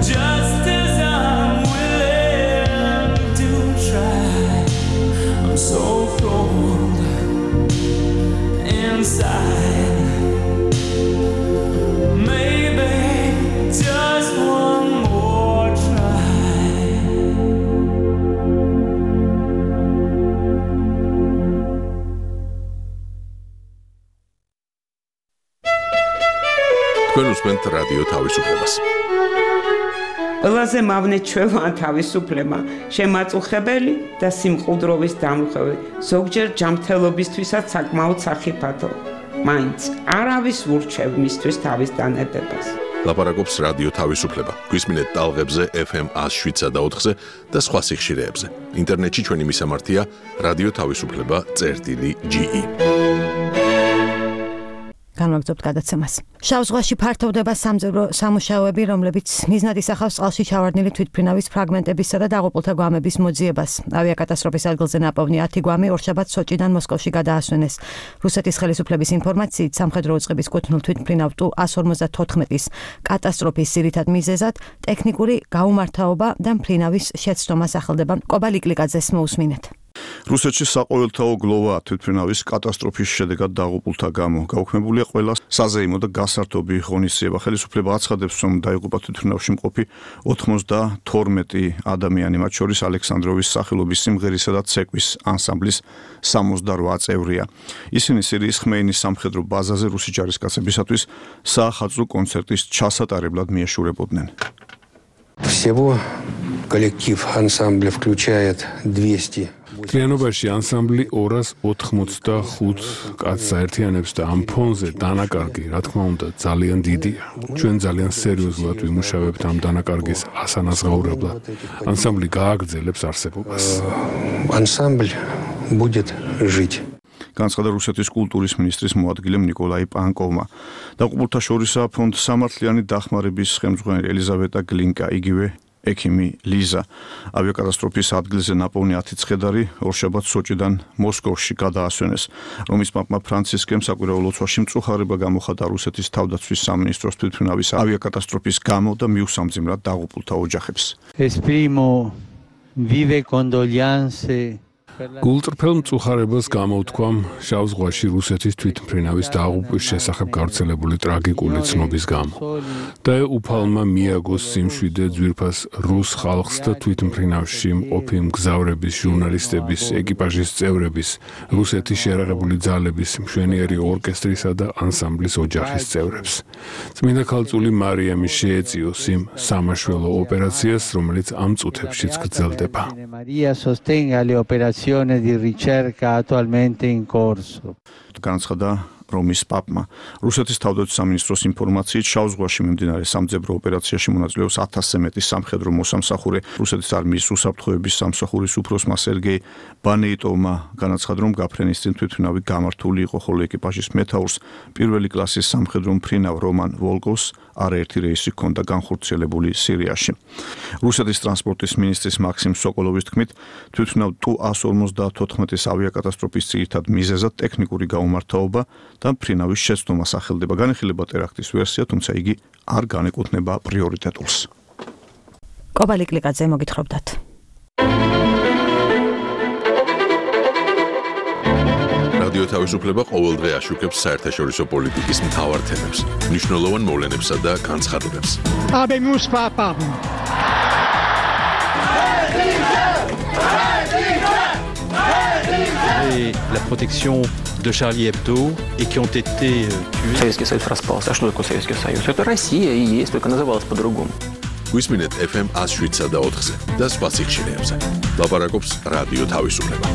just as I'm willing to try. I'm so cold inside. Maybe just one more try. თქვენ უსმენთ რადიო თავისუფლებას. ყველაზე მავნე ჩვევა თავისუფლება, შემაწუხებელი და სიმყუდროვის დამრღვევი, ზოგჯერ ჯანმრთელობისთვისაც საკმაოდ სახიფათო. მაინც არავის ურჩევ მისთვის თავის დანებებას. ლაპარაკობს რადიო თავისუფლება. გვისმინეთ ტალღებზე FM 107.4-ზე და სხვა სიხშირეებზე. ინტერნეტში ჩვენი მისამართია radioთავისუფლება.ge. განვაგრძობთ გადაცემას. შავ ზღვაში ფართოვდება სამძებრო სამუშაოები, რომლებიც მიზნად ისახავს წყალში ჩავარდნილი თვითმფრინავის ფრაგმენტებისა და დაღუპულთა გვამების მოძიებას. ავიაკატასტროფის ადგილზე ნაპოვნი 10 გვამი ორშაბათს სოჭიდან მოსკოვში გადაასვენეს. რუსეთის ხელისუფლების ინფორმაციით, სამხედრო უწყების კუთვნილ თვითმფრინავ Tu-154-ის კატასტროფის ძირითად მიზეზად ტექნიკური გაუმართავობა და მფრინავის შეცდომა სახელდება. კობა ლიკლიკაძეს მოусმინეთ. რუსეთში საყოველთაო გლოვა თვითმფრინავის კატასტროფის შედეგად დაღუპულთა გამო გაუქმებულია ყველა საზეიმო და გასართობი ღონისძიება. ხელისუფლება აცხადებს, რომ დაიღუპა თვითმფრინავში მყოფი 92 ადამიანი, მათ შორის ალექსანდროვის სახელობის სიმღერისა და ცეკვის ანსამბლის 68 წევრია. ისინი სირიის ხმეინის სამხედრო ბაზაზე რუსი ჯარისკაცებისათვის საახალწლო კონცერტის ჩასატარებლად მიეშურებოდნენ. Всего коллектив ансамбля включает 200. Клიანობაში ანსამბლი 285 კაცს აერთიანებს და ამ ფონზე დანაკარგი, რა თქმა უნდა, ძალიან დიდია. ჩვენ ძალიან სერიოზულად ვიმუშავებთ ამ დანაკარგის ასანაზღაურებლად. ანსამბლი გააგრძელებს არსებობას. Ансамбль будет жить. განცხადა რუსეთის კულტურის მინისტრის მოადგილემ ნიკოლაი პანკოვმა. დაღუპულთა შორისაა ფონდ სამართლიანი დახმარების ხელმძღვანელი ელიზავეტა გლინკა, იგივე ექიმი ლიზა. ავიაკატასტროფის ადგილზე ნაპოვნი 10 ცხედარი ორშაბათს სოჭიდან მოსკოვში გადაასვენეს. რომის პაპმა ფრანცისკემ საკვირაო ლოცვაში მწუხარება გამოხატა რუსეთის თავდაცვის სამინისტროს თვითმფრინავის ავიაკატასტროფის გამო და მიუსამძიმრად დაღუპულთა ოჯახებს. Esprimo vive condoglianze. გულწრფელ მწუხარებას გამოვთქვამ შავ ზღვაში რუსეთის თვითმფრინავის დაღუპვის შესახებ გავრცელებული ტრაგიკული ცნობის გამო და უფალმა მიაგოს სიმშვიდე ძვირფას რუს ხალხს და თვითმფრინავში მყოფი მგზავრების, ჟურნალისტების, ეკიპაჟის წევრების, რუსეთის შეიარაღებული ძალების, მშვენიერი ორკესტრისა და ანსამბლის ოჯახის წევრებს. წმინდა ქალწული მარიამი შეეწიოს იმ სამაშველო ოპერაციას, რომელიც ამ წუთებშიც გრძელდება. Di ricerca attualmente in corso. განცხადა რომის პაპმა. რუსეთის თავდაცვის სამინისტროს ინფორმაციით შავ ზღვაში მიმდინარე სამძებრო ოპერაციაში მონაწილეობს 1000-ზე მეტი სამხედრო მოსამსახურე. რუსეთის არმიის უსაფრთხოების სამსახურის უფროსმა სერგეი ბანეიტოვმა განაცხადა, რომ გაფრენის წინ თვითმფრინავი გამართული იყო, ხოლო ეკიპაჟის მეთაურს პირველი კლასის სამხედრო მფრინავ რომან ვოლკოვს არაერთი რეისი ჰქონდა განხორციელებული სირიაში. რუსეთის ტრანსპორტის მინისტრის მაქსიმ სოკოლოვის თქმით, თვითმფრინავ Tu-154-ის ავიაკატასტროფის ძირითად მიზეზად ტექნიკური გაუმართავობა და მფრინავის შეცდომა სახელდება. განიხილება ტერაქტის ვერსია, თუმცა იგი არ განეკუთვნება პრიორიტეტულს. კობა ლიკლიკაძე მოგითხრობდათ. რადიო თავისუფლება ყოველდღე აშუქებს საერთაშორისო პოლიტიკის მთავარ თემებს, მნიშვნელოვან მოვლენებსა და განცხადებებს. Habemus papam. La protection de Charlie Hebdo et qui ont été tués. Советский Союз распался. А что такое Советский Союз? Это Россия и есть, только называлась по-другому. გვისმინეთ FM 107.4-ზე და სხვა სიხშირეებზე. ლაპარაკობს რადიო თავისუფლება.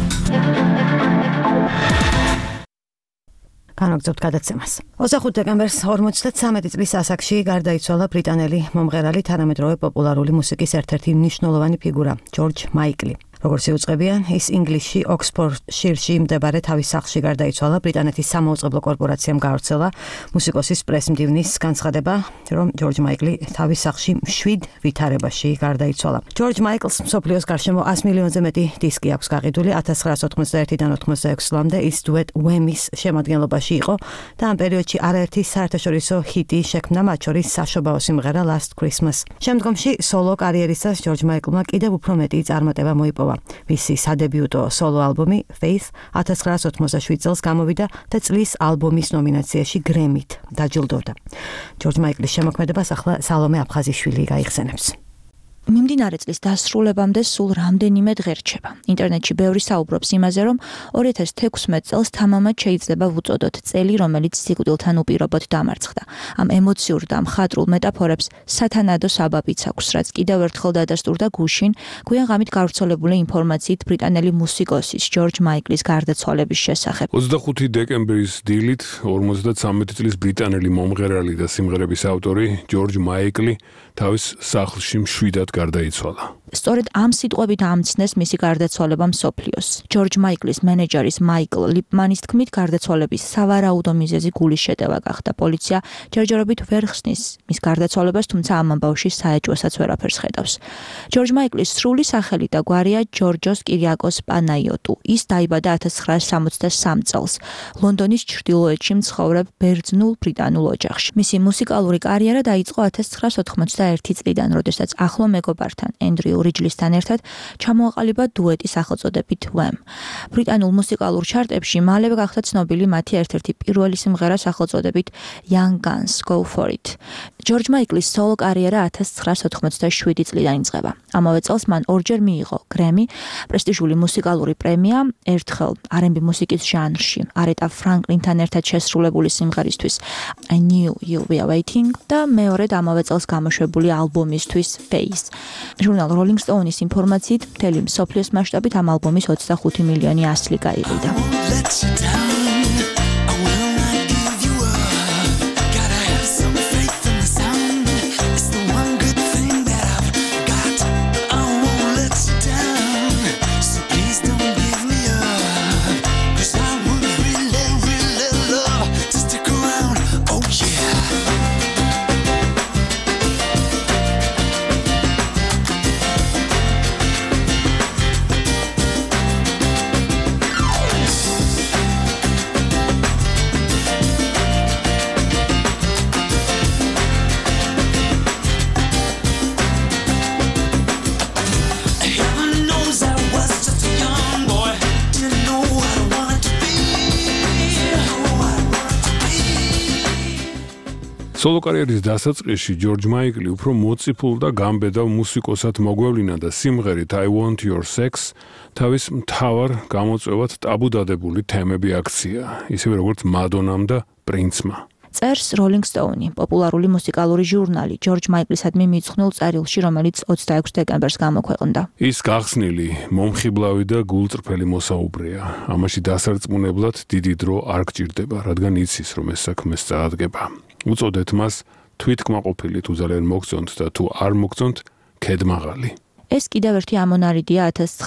განვაგრძობთ გადაცემას. 25 დეკემბერს 53 წლის ასაკში გარდაიცვალა ბრიტანელი მომღერალი, თანამედროვე პოპულარული მუსიკის ერთ-ერთი მნიშვნელოვანი ფიგურა, ჯორჯ მაიკლი. როგორც იუწყებიან, ის ინგლისში ოქსფორდშირში მდებარე თავის სახლში გარდაიცვალა. ბრიტანეთის სამაუწყებლო კორპორაციამ გაავრცელა მუსიკოსის პრესმდივნის განცხადება, რომ ჯორჯ მაიკლი თავის სახლში 7 ვითარებაში გარდაიცვალა. ჯორჯ მაიკლს მსოფლიოს გარშემო 100 მილიონზე მეტი დისკი აქვს გაყიდული. 1991-დან 86 წლამდე ის დუეტ Wham-ის შემადგენლობაში იყო და ამ პერიოდში არაერთი საერთაშორისო ჰიტი შექმნა, მათ შორის საშობაო სიმღერა Last Christmas. შემდგომში სოლო კარიერისას ჯორჯ მაიკლმა კიდევ უფრო მეტი წარმატება მოიპოვა. მისი სადებიუტო სოლო ალბომი Faith 1987 წელს გამოვიდა და წლის ალბომის ნომინაციაში გრემით დაჯილდოვდა. ჯორჯ მაიკლის შემოქმედებას ახლა სალომე აფხაზიშვილი გაიხსენებს. მიმდინარე წლის დასრულებამდე სულ რამდენიმე დღე რჩება. ინტერნეტში ბევრი საუბრობს იმაზე, რომ 2016 წელს თამამად შეიძლება ვუწოდოთ წელი, რომელიც სიკვდილთან უპირობოდ დამარცხდა. ამ ემოციურ და მხატვრულ მეტაფორებს სათანადო საბაბიც აქვს, რაც კიდევ ერთხელ დადასტურდა გუშინ გვიან ღამით გავრცელებული ინფორმაციით ბრიტანელი მუსიკოსის ჯორჯ მაიკლის გარდაცვალების შესახებ. 25 დეკემბრის დილით 53 წლის ბრიტანელი მომღერალი და სიმღერების ავტორი ჯორჯ მაიკლი თავის სახლში მშვიდად გარდაიცვალა. სწორედ ამ სიტყვებით ამცნეს მისი გარდაცვალება მსოფლიოს. ჯორჯ მაიკლის მენეჯერის მაიკლ ლიპმანის თქმით, გარდაცვალების სავარაუდო მიზეზი გულის შეტევა გახდა. პოლიცია ჯერჯერობით ვერ ხსნის მის გარდაცვალებას, თუმცა ამ ამბავში საეჭვოსაც ვერაფერს ხედავს. ჯორჯ მაიკლის სრული სახელი და გვარია ჯორჯოს კირიაკოს პანაიოტუ. ის დაიბადა 1963 წელს ლონდონის ჩრდილოეთში მცხოვრებ ბერძნულ ბრიტანულ ოჯახში. მისი მუსიკალური კარიერა დაიწყო 1991 წლიდან, როდესაც ახლო მეგობართან ენდრიუ რიჯლისთან ერთად ჩამოაყალიბა დუეტი სახელწოდებით Wham. ბრიტანულ მუსიკალურ ჩარტებში მალევე გახდა ცნობილი მათი ერთ-ერთი პირველი სიმღერა სახელწოდებით Young Guns Go For It. ჯორჯ მაიკლის სოლო კარიერა 1997 წლიდან იწყება. ამავე წელს მან ორჯერ მიიღო გრემი, პრესტიჟული მუსიკალური პრემია, ერთხელ R&B მუსიკის ჟანრში, არეტა ფრანკლინთან ერთად შესრულებული სიმღერისთვის I Knew You'll Be Waiting და მეორედ ამავე წელს გამოშვებული ალბომისთვის Face. ჟურნალ Rolling Stone-ის ინფორმაციით, მთელი მსოფლიოს მასშტაბით ამ ალბომის 25 მილიონი ასლი გაიყიდა. სოლო კარიერის დასაწყისში ჯორჯ მაიკლი უფრო მოციფულ და გამბედავ მუსიკოსად მოგვევლინა და სიმღერით I Want Your Sex თავის მთავარ გამოწვევად ტაბუდადებული თემები აქცია, ისევე როგორც მადონამ და პრინცმა. წერს Rolling Stone, პოპულარული მუსიკალური ჟურნალი, ჯორჯ მაიკლისადმი მიძღვნილ წერილში, რომელიც 26 დეკემბერს გამოქვეყნდა. ის გახსნილი, მომხიბლავი და გულწრფელი მოსაუბრეა. ამაში დასარწმუნებლად დიდი დრო არ გჭირდება, რადგან იცის, რომ ეს საქმე სწრაფდება. უწოდეთ მას თვითკმაყოფილი თუ ძალიან მოგწონთ და თუ არ მოგწონთ, ქედმაღალი. ეს კიდევ ერთი ამონარიდია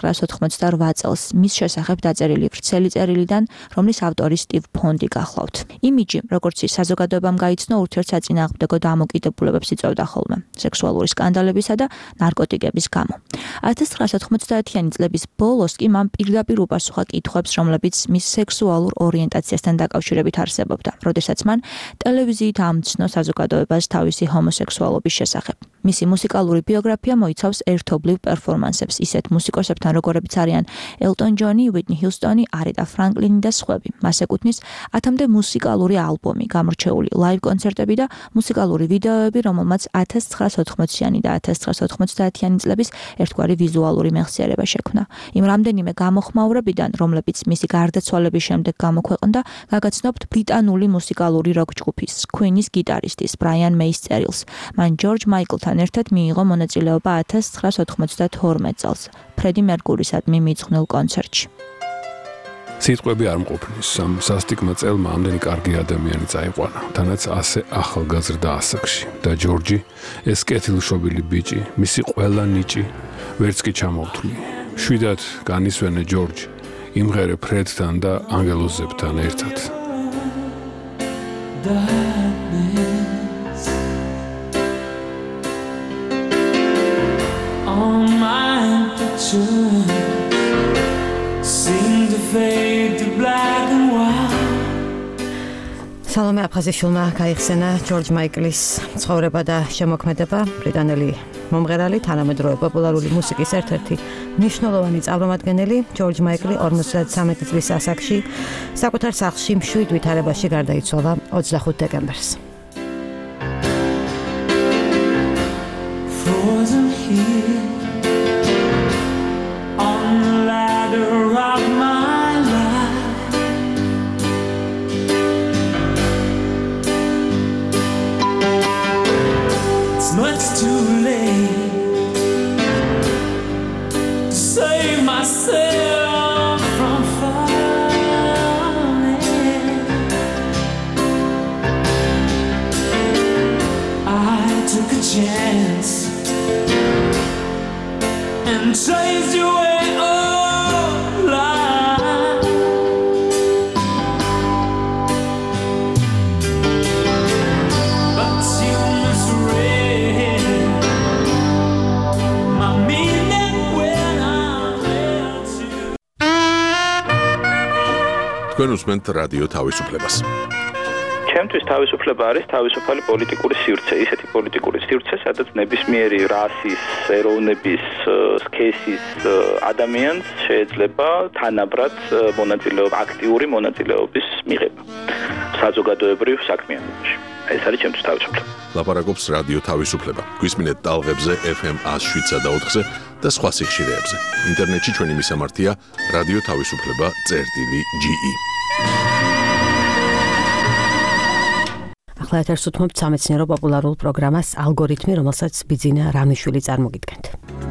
1998 წელს მის შესახებ დაწერილი ვრცელი წერილიდან, რომლის ავტორი სტივ ფონდი გახლავთ. იმიჯი, როგორც ის საზოგადოებამ გაიცნო, ურთიერთსაწინააღმდეგო დამოკიდებულებებს იწვევდა ხოლმე, სექსუალური სკანდალებისა და ნარკოტიკების გამო. 1990-იანი წლების ბოლოს კი მან პირდაპირ უპასუხა კითხვებს, რომლებიც მის სექსუალურ ორიენტაციასთან დაკავშირებით არსებობდა, როდესაც მან ტელევიზიით ამცნო საზოგადოებას თავისი ჰომოსექსუალობის შესახებ. მისი მუსიკალური ბიოგრაფია მოიცავს ერთობლივ პერფორმანსებს ისეთ მუსიკოსებთან, როგორებიც არიან ელტონ ჯონი, უიტნი ჰიუსტონი, არეტა ფრანკლინი და სხვები. მას ეკუთვნის 10-მდე მუსიკალური ალბომი, გამორჩეული ლაივ კონცერტები და მუსიკალური ვიდეოები, რომელმაც 1980-იანი და 1990-იანი წლების ერთგვარი ვიზუალური მეხსიერება შექმნა. იმ რამდენიმე გამოხმაურებიდან, რომლებიც მისი გარდაცვალების შემდეგ გამოქვეყნდა, გაგაცნობთ ბრიტანული მუსიკალური როკ ჯგუფის Queen-ის გიტარისტის ბრაიან მეის წერილს. მან ჯორჯ მაიკლთან ერთად მიიღო მონაწილეობა 1992 წელს ფრედი მერკურისადმი მიძღვნილ კონცერტში. სიტყვები არ მყოფნის, ამ სასტიკმა წელმა ამდენი კარგი ადამიანი წაიყვანა, თანაც ასე ახალგაზრდა ასაკში. და ჯორჯი, ეს კეთილშობილი ბიჭი, მისი ყველა ნიჭი, ვერც კი ჩამოვთვლი. შვიდად განისვენე ჯორჯი, იმღერე ფრედთან და ანგელოზებთან ერთად. Darkness all my pictures seem to fade to black and white. სალომე აფხაზიშვილმა გაიხსენა ჯორჯ მაიკლის ცხოვრება და შემოქმედება, ბრიტანელი მომღერალი, თანამედროვე პოპულარული მუსიკის ერთ-ერთი მნიშვნელოვანი წარმომადგენელი. ჯორჯ მაიკლი 53 წლის ასაკში საკუთარ სახლში მშვიდ ვითარებაში გარდაიცვალა 25 დეკემბერს. Frozen here on the ladder of my life. It's much too late to save myself from falling. I took a chance and chased you away alive. But you misread my meaning when I felt you. თქვენ უსმენთ რადიო თავისუფლებას. ჩემთვის თავისუფლება არის თავისუფალი პოლიტიკური სივრცე, ისეთი პოლიტიკური სივრცე, სადაც ნებისმიერი რასის, ეროვნების, სქესის ადამიანს შეიძლება თანაბრად მონაწილეობა, აქტიური მონაწილეობის მიღება საზოგადოებრივ საქმიანობაში. ეს არის ჩემთვის თავისუფლება. ლაპარაკობს რადიო თავისუფლება. გვისმინეთ ტალღებზე FM 107-ზე და 4-ზე და სხვა სიხშირეებზე. ინტერნეტში ჩვენი მისამართია რადიო თავისუფლება.ge. ახლა ეთერს უთმობთ სამეცნიერო პოპულარულ პროგრამას ალგორითმი, რომელსაც ბიძინა რამიშვილი წარმოგიდგენთ.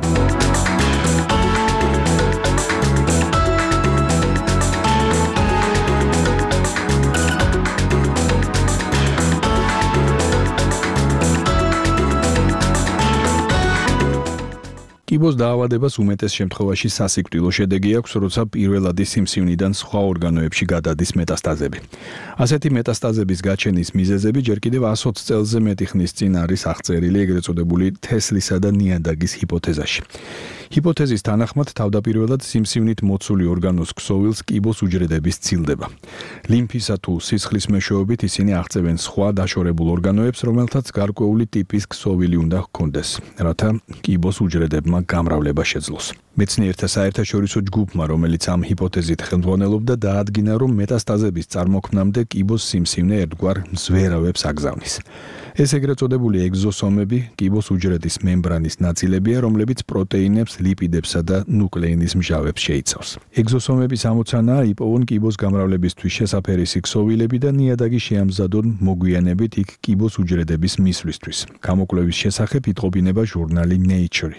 კიბოს დაავადებას უმეტეს შემთხვევაში სასიკვდილო შედეგი აქვს, როცა პირველადი სიმსივნიდან სხვა ორგანოებში გადადის მეტასტაზები. ასეთი მეტასტაზების გაჩენის მიზეზები ჯერ კიდევ 120 წელზე მეტი ხნის წინ არის აღწერილი ეგრეთ წოდებული თესლისა და ნიადაგის ჰიპოთეზაში. ჰიპოთეზის თანახმად თავდაპირველად სიმსივნით მოცული ორგანოს ქსოვილს კიბოს უჯრედები სცილდება. ლიმფისა თუ სისხლის მეშვეობით ისინი აღწევენ სხვა დაშორებულ ორგანოებს, რომელთაც გარკვეული ტიპის ქსოვილი უნდა ჰქონდეს, რათა კიბოს უჯრედებმა გამრავლება შეძლოს. მეცნიერთა საერთაშორისო ჯგუფმა, რომელიც ამ ჰიპოთეზით ხელმძღვანელობდა, დაადგინა, რომ მეტასტაზების წარმოქმნამდე კიბოს სიმსივნე ერთგვარ მზვერავებს აგზავნის. ეს ეგრეთ წოდებული ეგზოსომები კიბოს უჯრედის მემბრანის ნაწილებია, რომლებიც პროტეინებს, ლიპიდებსა და ნუკლეინის მჟავებს შეიცავს. ეგზოსომების ამოცანაა იპოვონ კიბოს გამრავლებისთვის შესაფერისი ქსოვილები და ნიადაგი შეამზადონ მოგვიანებით იქ კიბოს უჯრედების მისვლისთვის. გამოკვლევის შესახებ იტყობინება ჟურნალი Nature.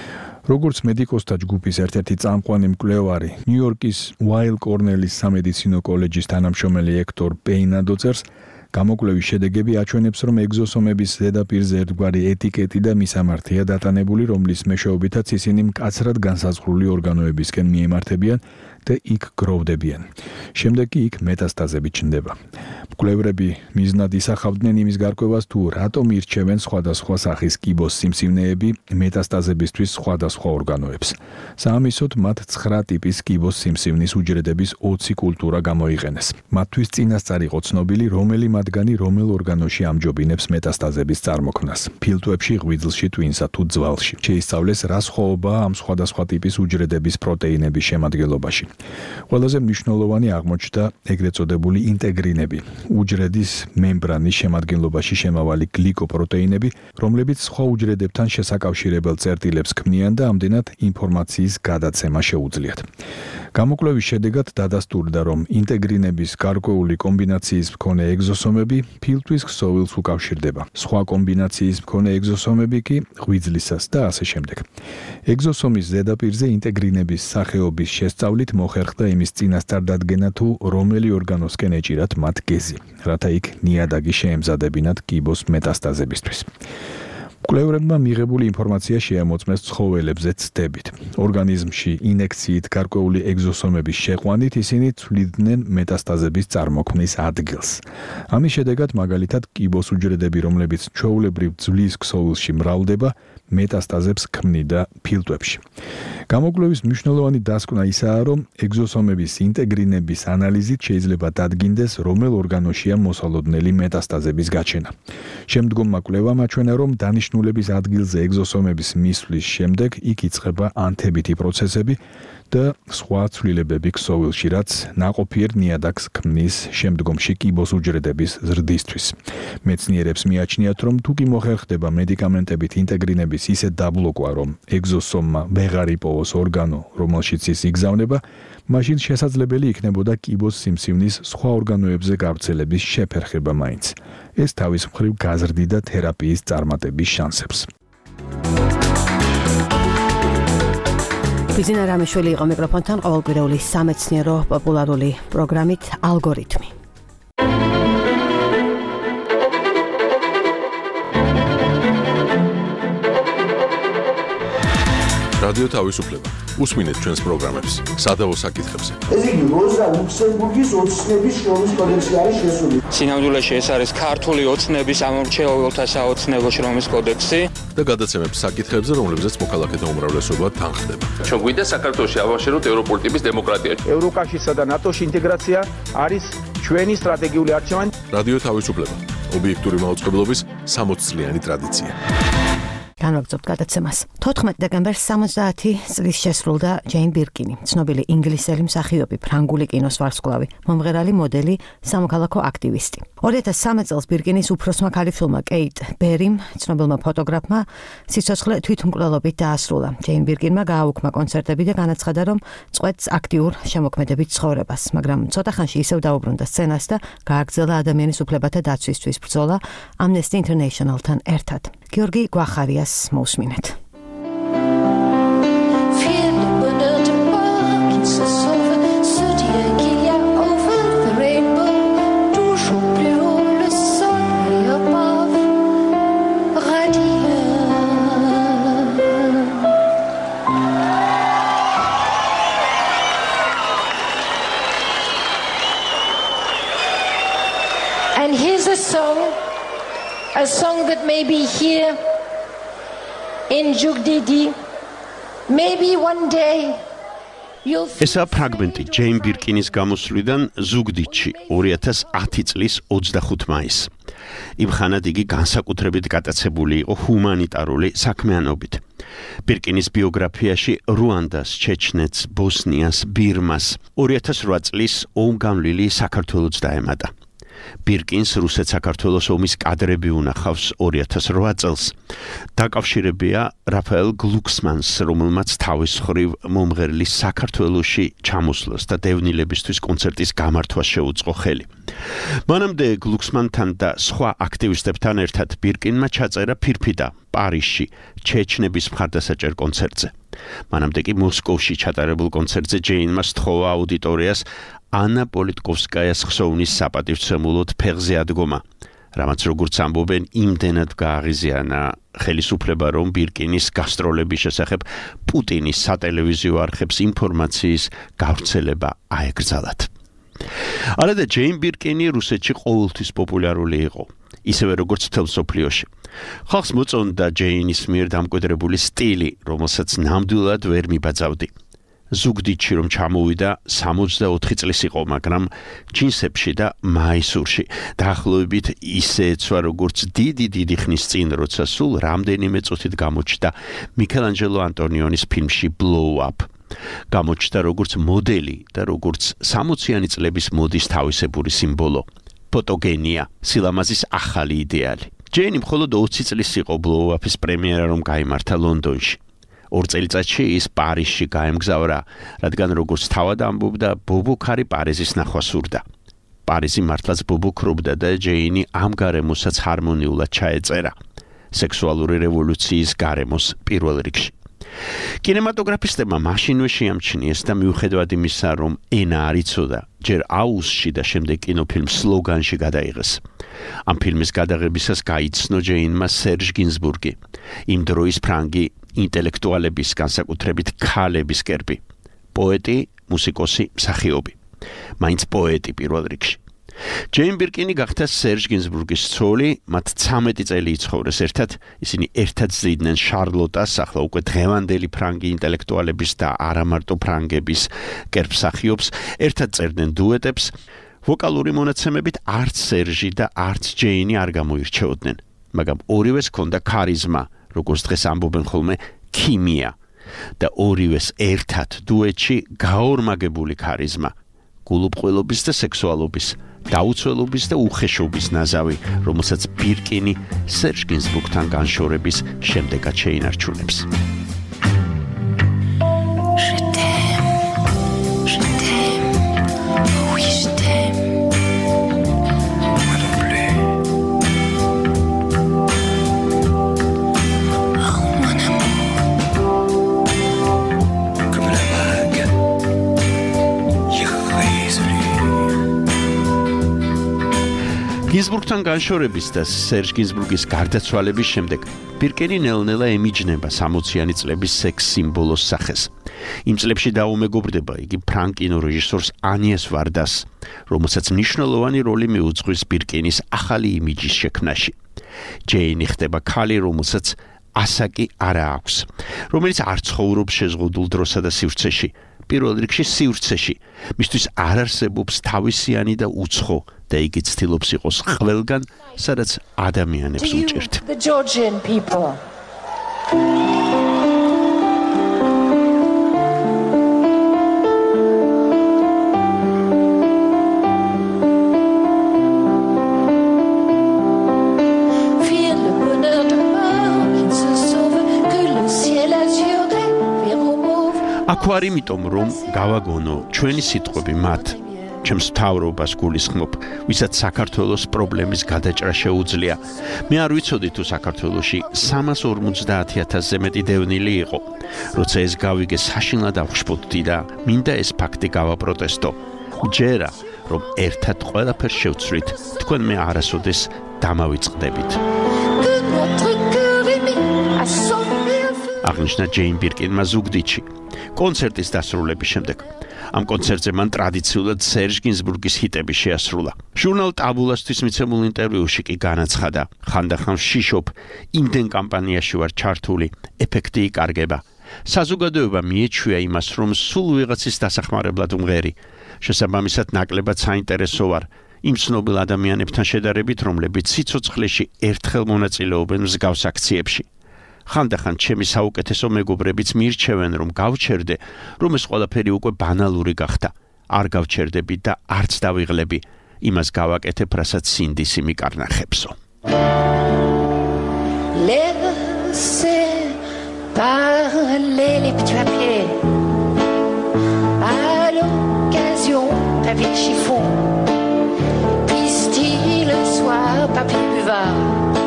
როგორც მედიკოსთა ჯგუფის ერთ-ერთი წამყვანი მკვლევარი, ნიუ-იორკის Weill Cornell-ის სამედიცინო კოლეჯის თანამშრომელი ექტორ პეინა დოწერს, გამოკვლევის შედეგები აჩვენებს, რომ ეგზოსომების ზედაპირზე ერთგვარი ეტიკეტი და მისამართია დატანებული, რომლის მეშვეობითაც ისინი მკაცრად განსაზღვრული ორგანოებისკენ მიემართებიან და იქ გროვდებიან. შემდეგ კი იქ მეტასტაზები ჩნდება. მკვლევრები მიზნად ისახავდნენ იმის გარკვევას, თუ რატომ ირჩევენ სხვადასხვა სახის კიბოს სიმსივნეები მეტასტაზებისთვის სხვადასხვა ორგანოებს. საამისოდ მათ 9 ტიპის კიბოს სიმსივნის უჯრედების 20 კულტურა გამოიყენეს. მათთვის წინასწარ იყო ცნობილი, რომელი მათგანი რომელ ორგანოში ამჯობინებს მეტასტაზების წარმოქმნას. ფილტვებში, ღვიძლში, ტვინსა თუ ძვალში. შეისწავლეს, რა სხვაობაა ამ სხვადასხვა ტიპის უჯრედების პროტეინების შემადგენლობაში. ყველაზე მნიშვნელოვანი აღმოჩნდა ეგრეთ წოდებული ინტეგრინები, უჯრედის მემბრანის შემადგენლობაში შემავალი გლიკოპროტეინები, რომლებიც სხვა უჯრედებთან შესაკავშირებელ წერტილებს ქმნიან და ამდენად ინფორმაციის გადაცემა შეუძლიათ. გამოკვლევის შედეგად დადასტურდა, რომ ინტეგრინების გარკვეული კომბინაციის მქონე ეგზოსომები ფილტვის ქსოვილს უკავშირდება. სხვა კომბინაციის მქონე ეგზოსომები კი ღვიძლისას და ასე შემდეგ. ეგზოსომის ზედაპირზე ინტეგრინების სახეობის შესწავლით მოხერხდა იმის წინასწარ დადგენა, თუ რომელი ორგანოსკენ ეჭირათ მათ გეზი, რათა იქ ნიადაგი შეემზადებინათ კიბოს მეტასტაზებისთვის. კვლევებმა მიღებული ინფორმაცია შეამოწმეს ცხოველებზე ცდებით. ორგანიზმში ინექციით გარკვეული ეგზოსომების შეყვანით ისინი ცვლიდნენ მეტასტაზების წარმოქმნის ადგილს. ამის შედეგად მაგალითად კიბოს უჯრედები, რომლებიც ჩვეულებრივ ძვლის ქსოვილში მრავლდება, მეტასტაზებს ქმნიდა ფილტვებში. გამოკვლევის მნიშვნელოვანი დასკვნა ისაა, რომ ეგზოსომების ინტეგრინების ანალიზით შეიძლება დადგინდეს, რომელ ორგანოშია მოსალოდნელი მეტასტაზების გაჩენა. შემდგომმა კვლევამ აჩვენა, რომ დანიშნულების ადგილზე ეგზოსომების მისვლის შემდეგ იქ იწყება ანთებითი პროცესები და სხვა ცვლილებები ქსოვილში, რაც ნაყოფიერ ნიადაგს ქმნის შემდგომში კიბოს უჯრედების ზრდისთვის. მეცნიერებს მიაჩნიათ, რომ თუ კი მოხერხდება მედიკამენტებით ინტეგრინების ისეთ დაბლოკვა, რომ ეგზოსომმა ვეღარ იპოვოს ორგანო, რომელშიც ის იგზავნება, მაშინ შესაძლებელი იქნებოდა კიბოს სიმსივნის სხვა ორგანოებზე გავრცელების შეფერხება მაინც. ეს თავის მხრივ გაზრდიდა თერაპიის წარმატების შანსებს. ბიზინა რამიშვილი იყო მიკროფონთან, ყოველკვირეული სამეცნიერო პოპულარული პროგრამით ალგორითმი. რადიო თავისუფლება. უსმინეთ ჩვენს პროგრამებს სადავო საკითხებზე. ეს იგი როზა ლუქსემბურგის ოცნების შრომის კოდექსი არის შესული. სინამდვილეში ეს არის ქართული ოცნების ამორჩეულთა საოცნებო შრომის კოდექსი და გადაცემებს საკითხებზე, რომლებზეც მოქალაქეთა უმრავლესობა თანხდება. ჩვენ გვინდა საქართველოში ავაშენოთ ევროპული ტიპის დემოკრატია. ევროკავშირსა და ნატოში ინტეგრაცია არის ჩვენი სტრატეგიული არჩევანი. რადიო თავისუფლება. ობიექტური მაუწყებლობის 60 წლიანი ტრადიცია. განვაგრძობთ გადაცემას. 14 დეკემბერს 70 წლის შესრულდა ჯეინ ბირკინი, ცნობილი ინგლისელი მსახიობი, ფრანგული კინოს ვარსკვლავი, მომღერალი, მოდელი, სამოქალაქო აქტივისტი. 2013 წელს ბირკინის უფროსმა ქალიშვილმა კეიტ ბერიმ, ცნობილმა ფოტოგრაფმა, სიცოცხლე თვითმკვლელობით დაასრულა. ჯეინ ბირკინმა გააუქმა კონცერტები და განაცხადა, რომ წყვეტს აქტიურ შემოქმედებით ცხოვრებას, მაგრამ ცოტა ხანში ისევ დაუბრუნდა სცენას და გააგრძელა ადამიანის უფლებათა დაცვისთვის ბრძოლა Amnesty International-თან ერთად. გიორგი გვახარიას მოусმინეთ. And here's a song that may be here in Jugdidi. Maybe one day you'll ესა ფრაგმენტი ჯეინ ბირკინის გამოსვლიდან ზუგდიდში 2010 წლის 25 მაისს. იმ ხანად იგი განსაკუთრებით გატაცებული იყო ჰუმანიტარული საქმიანობით. ბირკინის ბიოგრაფიაში რუანდას, ჩეჩნეთს, ბოსნიას, ბირმას 2008 წლის ომგამლილი საქართველოც დაემატა. ბირკინს რუსეთ-საქართველოს ომის კადრები უნახავს 2008 წელს. დაკავშირებია რაფაელ გლუქსმანს, რომელმაც თავის მხრივ მომღერლის საქართველოში ჩამოსვლას და დევნილებისთვის კონცერტის გამართვას შეუწყო ხელი. მანამდე გლუქსმანთან და სხვა აქტივისტებთან ერთად ბირკინმა ჩაწერა ფირფიტა პარიზში ჩეჩნების მხარდასაჭერ კონცერტზე. მანამდე კი მოსკოვში ჩატარებულ კონცერტზე ჯეინმა სთხოვა აუდიტორიას ანა პოლიტკოვსკაიას ხსოვნის საპატივცემულოდ ფეხზე ადგომა, რამაც როგორც ამბობენ იმდენად გააღიზიანა ხელისუფლება, რომ ბირკინის გასტროლების შესახებ პუტინის სატელევიზიო არხებს ინფორმაციის გავრცელება აეკრძალათ. არადა ჯეინ ბირკინი რუსეთში ყოველთვის პოპულარული იყო, ისევე როგორც მთელ მსოფლიოში. ხალხს მოწონდა ჯეინის მიერ დამკვიდრებული სტილი, რომელსაც ნამდვილად ვერ მიბაძავდი. ზუგდიდში რომ ჩამოვიდა 64 წლის იყო, მაგრამ ჯინსებში და მაისურში დაახლოებით ისე ეცვა როგორც დიდი ხნის წინ, როცა სულ რამდენიმე წუთით გამოჩნდა მიქელანჯელო ანტონიონის ფილმში Blow Up. გამოჩნდა როგორც მოდელი და როგორც 60-იანი წლების მოდის თავისებური სიმბოლო. ფოტოგენია, სილამაზის ახალი იდეალი. ჯეინი მხოლოდ 20 წლის იყო Blow Up-ის პრემიერა რომ გაიმართა ლონდონში. 2 წელიწადში ის პარიზში გაემგზავრა, რადგან როგორც თავად ამბობდა, ბობოქარი პარიზის ნახვა სურდა. პარიზი მართლაც ბობოქრობდა და ჯეინი ამ გარემოსაც ჰარმონიულად ჩაეწერა. სექსუალური რევოლუციის გარემოს პირველ რიგში. კინემატოგრაფისტებმა მაშინვე შეამჩნიეს და მიუხედავად იმისა, რომ ენა არ იცოდა, ჯერ აუსში და შემდეგ კინოფილმ სლოგანში გადაიღეს. ამ ფილმის გადაღებისას გაიცნო ჯეინმა სერჟ გინზბურგი, იმ დროის ფრანგი ინტელექტუალების, განსაკუთრებით ქალების კერპი, პოეტი, მუსიკოსი, მსახიობი. მაინც პოეტი პირველ რიგში. ჯეინ ბირკინი გახდა სერჟ გინზბურგის ცოლი, მათ 13 წელი იცხოვრეს ერთად, ისინი ერთად ზრდიდნენ შარლოტას, ახლა უკვე დღევანდელი ფრანგი ინტელექტუალების და არა მარტო ფრანგების კერპსახიობს, ერთად წერდნენ დუეტებს. ვოკალური მონაცემებით არც სერჟი და არც ჯეინი არ გამოირჩეოდნენ, მაგრამ ორივეს ჰქონდა ქარიზმა, როგორც დღეს ამბობენ ხოლმე, ქიმია და ორივეს ერთად დუეტში გაორმაგებული ქარიზმა, გულუბრყვილობის და სექსუალობის, დაუცველობის და უხეშობის ნაზავი, რომელსაც ბირკინი სერჟ გინზბურგთან განშორების შემდეგაც შეინარჩუნებს. გინზბურგთან განშორების და სერჟ გინზბურგის გარდაცვალების შემდეგ ბირკინი ნელ-ნელა ემიჯნება 60-იანი წლების სექს სიმბოლოს სახეს. იმ წლებში დაუმეგობრდება იგი ფრანგ კინორეჟისორს ანიეს ვარდას, რომელსაც მნიშვნელოვანი როლი მიუძღვის ბირკინის ახალი იმიჯის შექმნაში. ჯეინი ხდება ქალი, რომელსაც ასაკი არა აქვს, რომელიც არ ცხოვრობს შეზღუდულ დროსა და სივრცეში, პირველ რიგში სივრცეში, მისთვის არ არსებობს თავისიანი და უცხო და იგი ცდილობს იყოს ყველგან, სადაც ადამიანებს უჭერთ. The Georgian people. აქ ვარ იმიტომ, რომ გავაგონო ჩვენი სიტყვები მათ, ჩემს მთავრობას გულისხმობ, ვისაც საქართველოს პრობლემის გადაჭრა შეუძლია. მე არ ვიცოდი თუ საქართველოში 350,000-ზე მეტი დევნილი იყო. როცა ეს გავიგე, საშინლად ავხშფოთდი და მინდა ეს ფაქტი გავაპროტესტო. მჯერა, რომ ერთად ყველაფერს შევცვლით, თქვენ მე არასოდეს დამავიწყდებით. აღნიშნა ჯეინ ბირკინმა ზუგდიდში. კონცერტის დასრულების შემდეგ. ამ კონცერტზე მან ტრადიციულად სერჟ გინზბურგის ჰიტები შეასრულა. ჟურნალ ტაბულასთვის მიცემულ ინტერვიუში კი განაცხადა, ხანდახან ვშიშობ, იმდენ კამპანიაში ვარ ჩართული, ეფექტი იკარგება. საზოგადოება მიეჩვია იმას, რომ სულ ვიღაცის დასახმარებლად ვმღერი. შესაბამისად ნაკლებად საინტერესო ვარ იმ ცნობილ ადამიანებთან შედარებით, რომლებიც სიცოცხლეში ერთხელ მონაწილეობენ მსგავს აქციებში. ხანდახან ჩემი საუკეთესო მეგობრებიც მირჩევენ, რომ გავჩერდე, რომ ეს ყველაფერი უკვე ბანალური გახდა. არ გავჩერდები და არც დავიღლები. იმას გავაკეთებ, რასაც სინდისი მიკარნახებსო. Laissez parler les petits papiers. À l'occasion, papier de chiffon. Pistil le soir, papier buvard.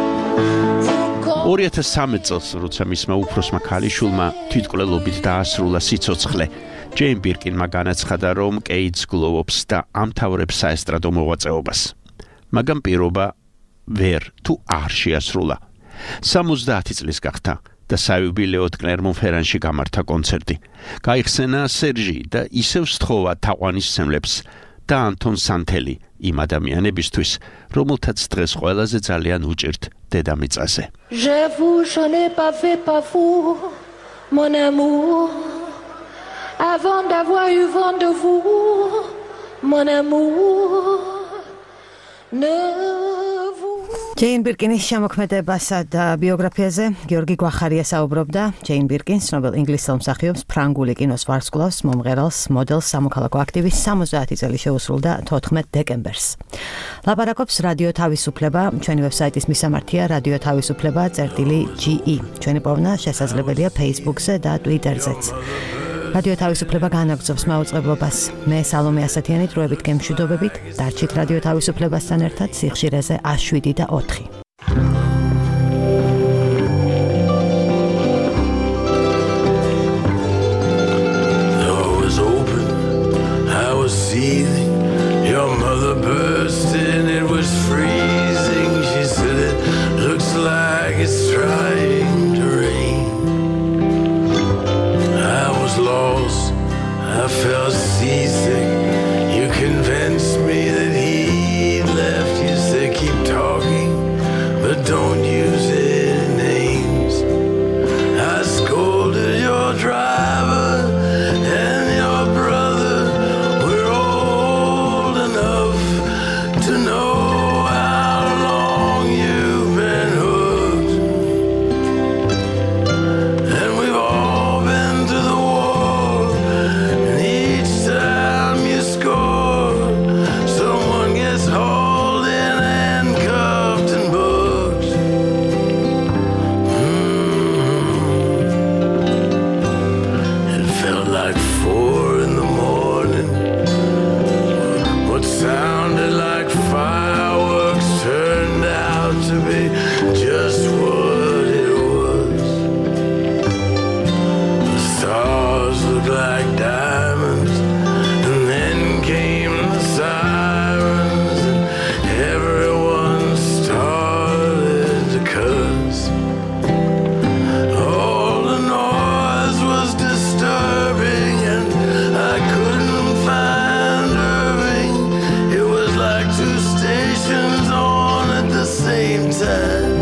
2013 წელს, როცა მისმა უფროსმა ქალიშვილმა თვითმკვლელობით დაასრულა სიცოცხლე, ჯეინ ბირკინმა განაცხადა, რომ კეიდს გლოვობს და ამთავრებს საესტრადო მოღვაწეობას. მაგრამ პირობა ვერ თუ არ შეასრულა. 70 წლის გახდა და საიუბილეოდ კლერმონ-ფერანში გამართა კონცერტი. გაიხსენა სერჟი და ისევ სთხოვა თაყვანისმცემლებს და ანტონ სანთელი იმ ადამიანებისთვის, რომელთაც დღეს ყველაზე ძალიან უჭირთ დედამიწაზე. J'avoue, je n'ai pas fait pas vous, mon amour, avant d'avoir eu vent de vous, mon amour. Ne ჯეინ ბირკინის შემოქმედებასა და ბიოგრაფიაზე გიორგი გვახარია საუბრობდა. ჯეინ ბირკინს, ცნობილ ინგლისელ მსახიობს, ფრანგული კინოს ვარსკვლავს, მომღერალს, მოდელს, სამოქალაქო აქტივისტს 70 წელი შეუსრულდა 14 დეკემბერს. ლაპარაკობს რადიო თავისუფლება, ჩვენი ვებსაიტის მისამართია radio-tavisupleba.ge. ჩვენი პოვნა შესაძლებელია Facebook-ზე და Twitter-ზეც. რადიო თავისუფლება განაგრძობს მაუწყებლობას. მე სალომე ასათიანი დროებით გემშვიდობებით, დარჩით რადიო თავისუფლებასთან ერთად სიხშირეზე 107 და 4. I felt seasick. You convinced me that he left. You said keep talking, but don't use any names. I scolded your driver and your brother. We're old enough to know how long you've been hooked. And we've all been to the war, and each time you score, someone gets hauled in, handcuffed and booked. It felt like 4 in the morning. What sounded like fireworks turned out to be just what it was. The stars looked like diamonds, and then came the sirens, and everyone started to curse. All the noise was disturbing, and I couldn't find Irving. It was like 2 stations on at the same time.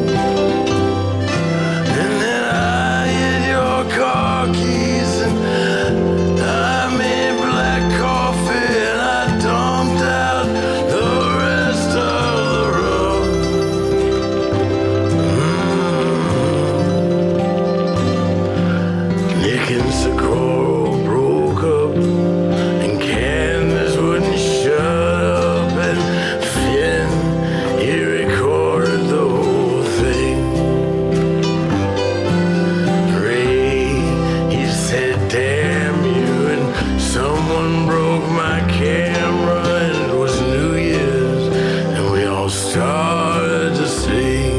And then I hit your car keys, and I made black coffee, and I dumped out the rest of the rum. Nick and Socorro broke up, and Candace wouldn't shut up, and Finn, he recorded the whole thing. Ray, he said damn you, and someone broke my camera, and it was New Year's, and we all started to sing.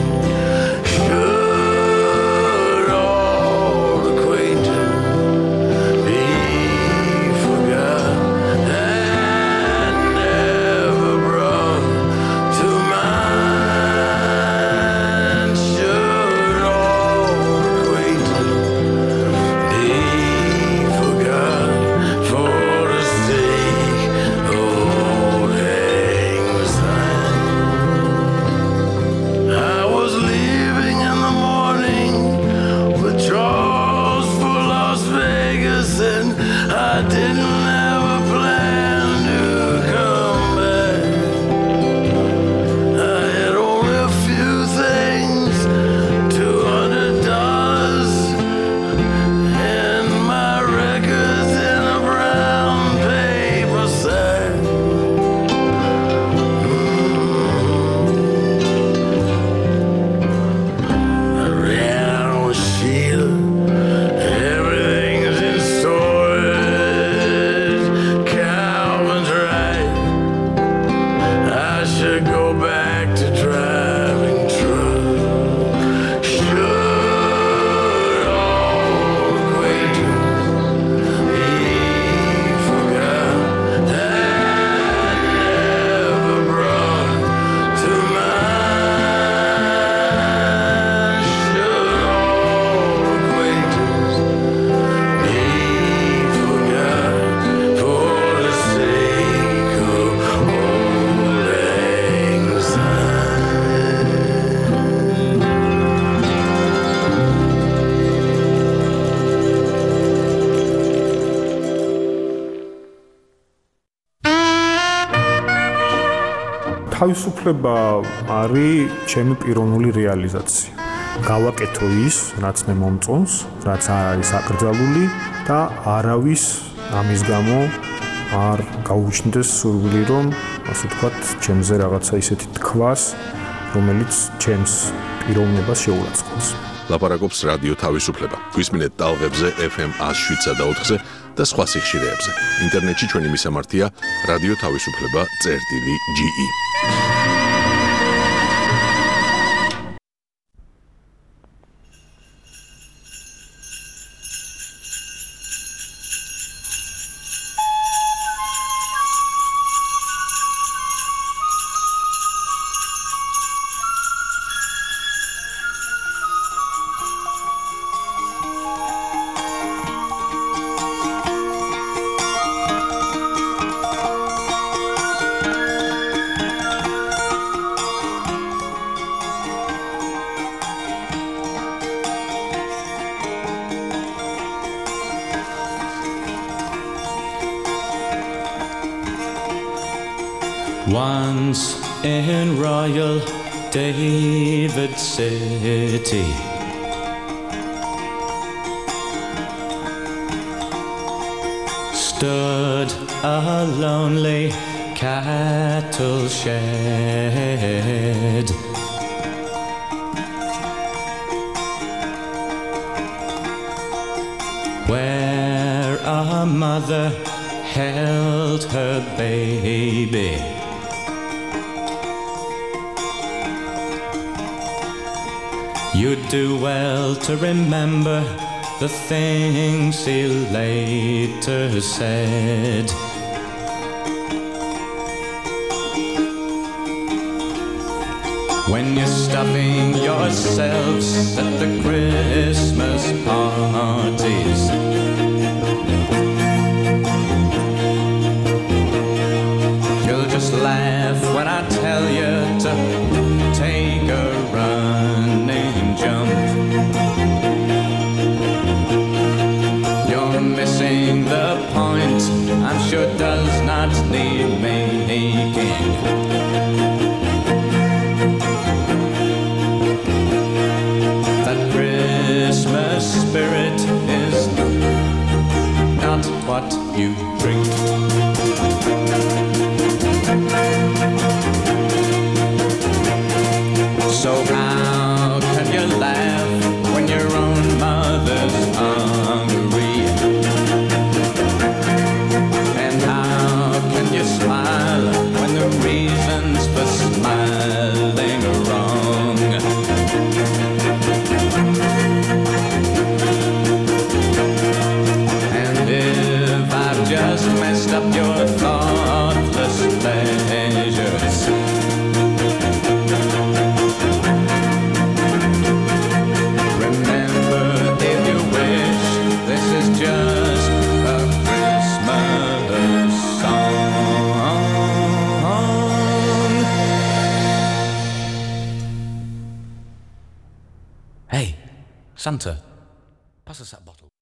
Should all acquaintance be forgot and never brought to mind? Should all acquaintance be forgot for the sake of old lang syne? I was leaving in the morning with Charles for Las Vegas, and I didn't have a plan to come back. I had only a few things, $200 and my records in a brown paper sack. I ran out with Sheila. Everything's in storage. Calvin's right. I should go back to driving truck. Should all acquaintance be forgot and never brought to mind? Should all acquaintance be forgot for the sake of old lang syne? თავისუფლება არის ჩემი პიროვნული რეალიზაცია. გავაკეთო ის, რაც მე მომწონს, რაც არ არის აკრძალული და არავის ამის გამო არ გაუჩნდეს სურვილი, რომ ასე ვთქვათ, ჩემზე რაღაცა ისეთი თქვას, რომელიც ჩემს პიროვნებას შეურაცხყოფს. ლაპარაკობს რადიო თავისუფლება. გვისმინეთ ტალღებზე FM 107 და 4-ზე და სხვა სიხშირეებზე. ინტერნეტში ჩვენი მისამართია რადიო თავისუფლება.ge. Once in Royal David City, stood a lonely cattle shed. Where a mother held her baby. You'd do well to remember the things he later said. When you're stuffing yourselves at the Christmas parties, you'll just laugh when I tell you to take a running jump. You're missing the point, I'm sure does not need making. That Christmas spirit is not what you drink. So how can you laugh when your own mother's hungry? And how can you smile when the reasons for smiling are wrong? And if I've just messed up your thoughtless pleasures, remember if you wish, this is just a Christmas song. Hey, Santa, pass us that bottle.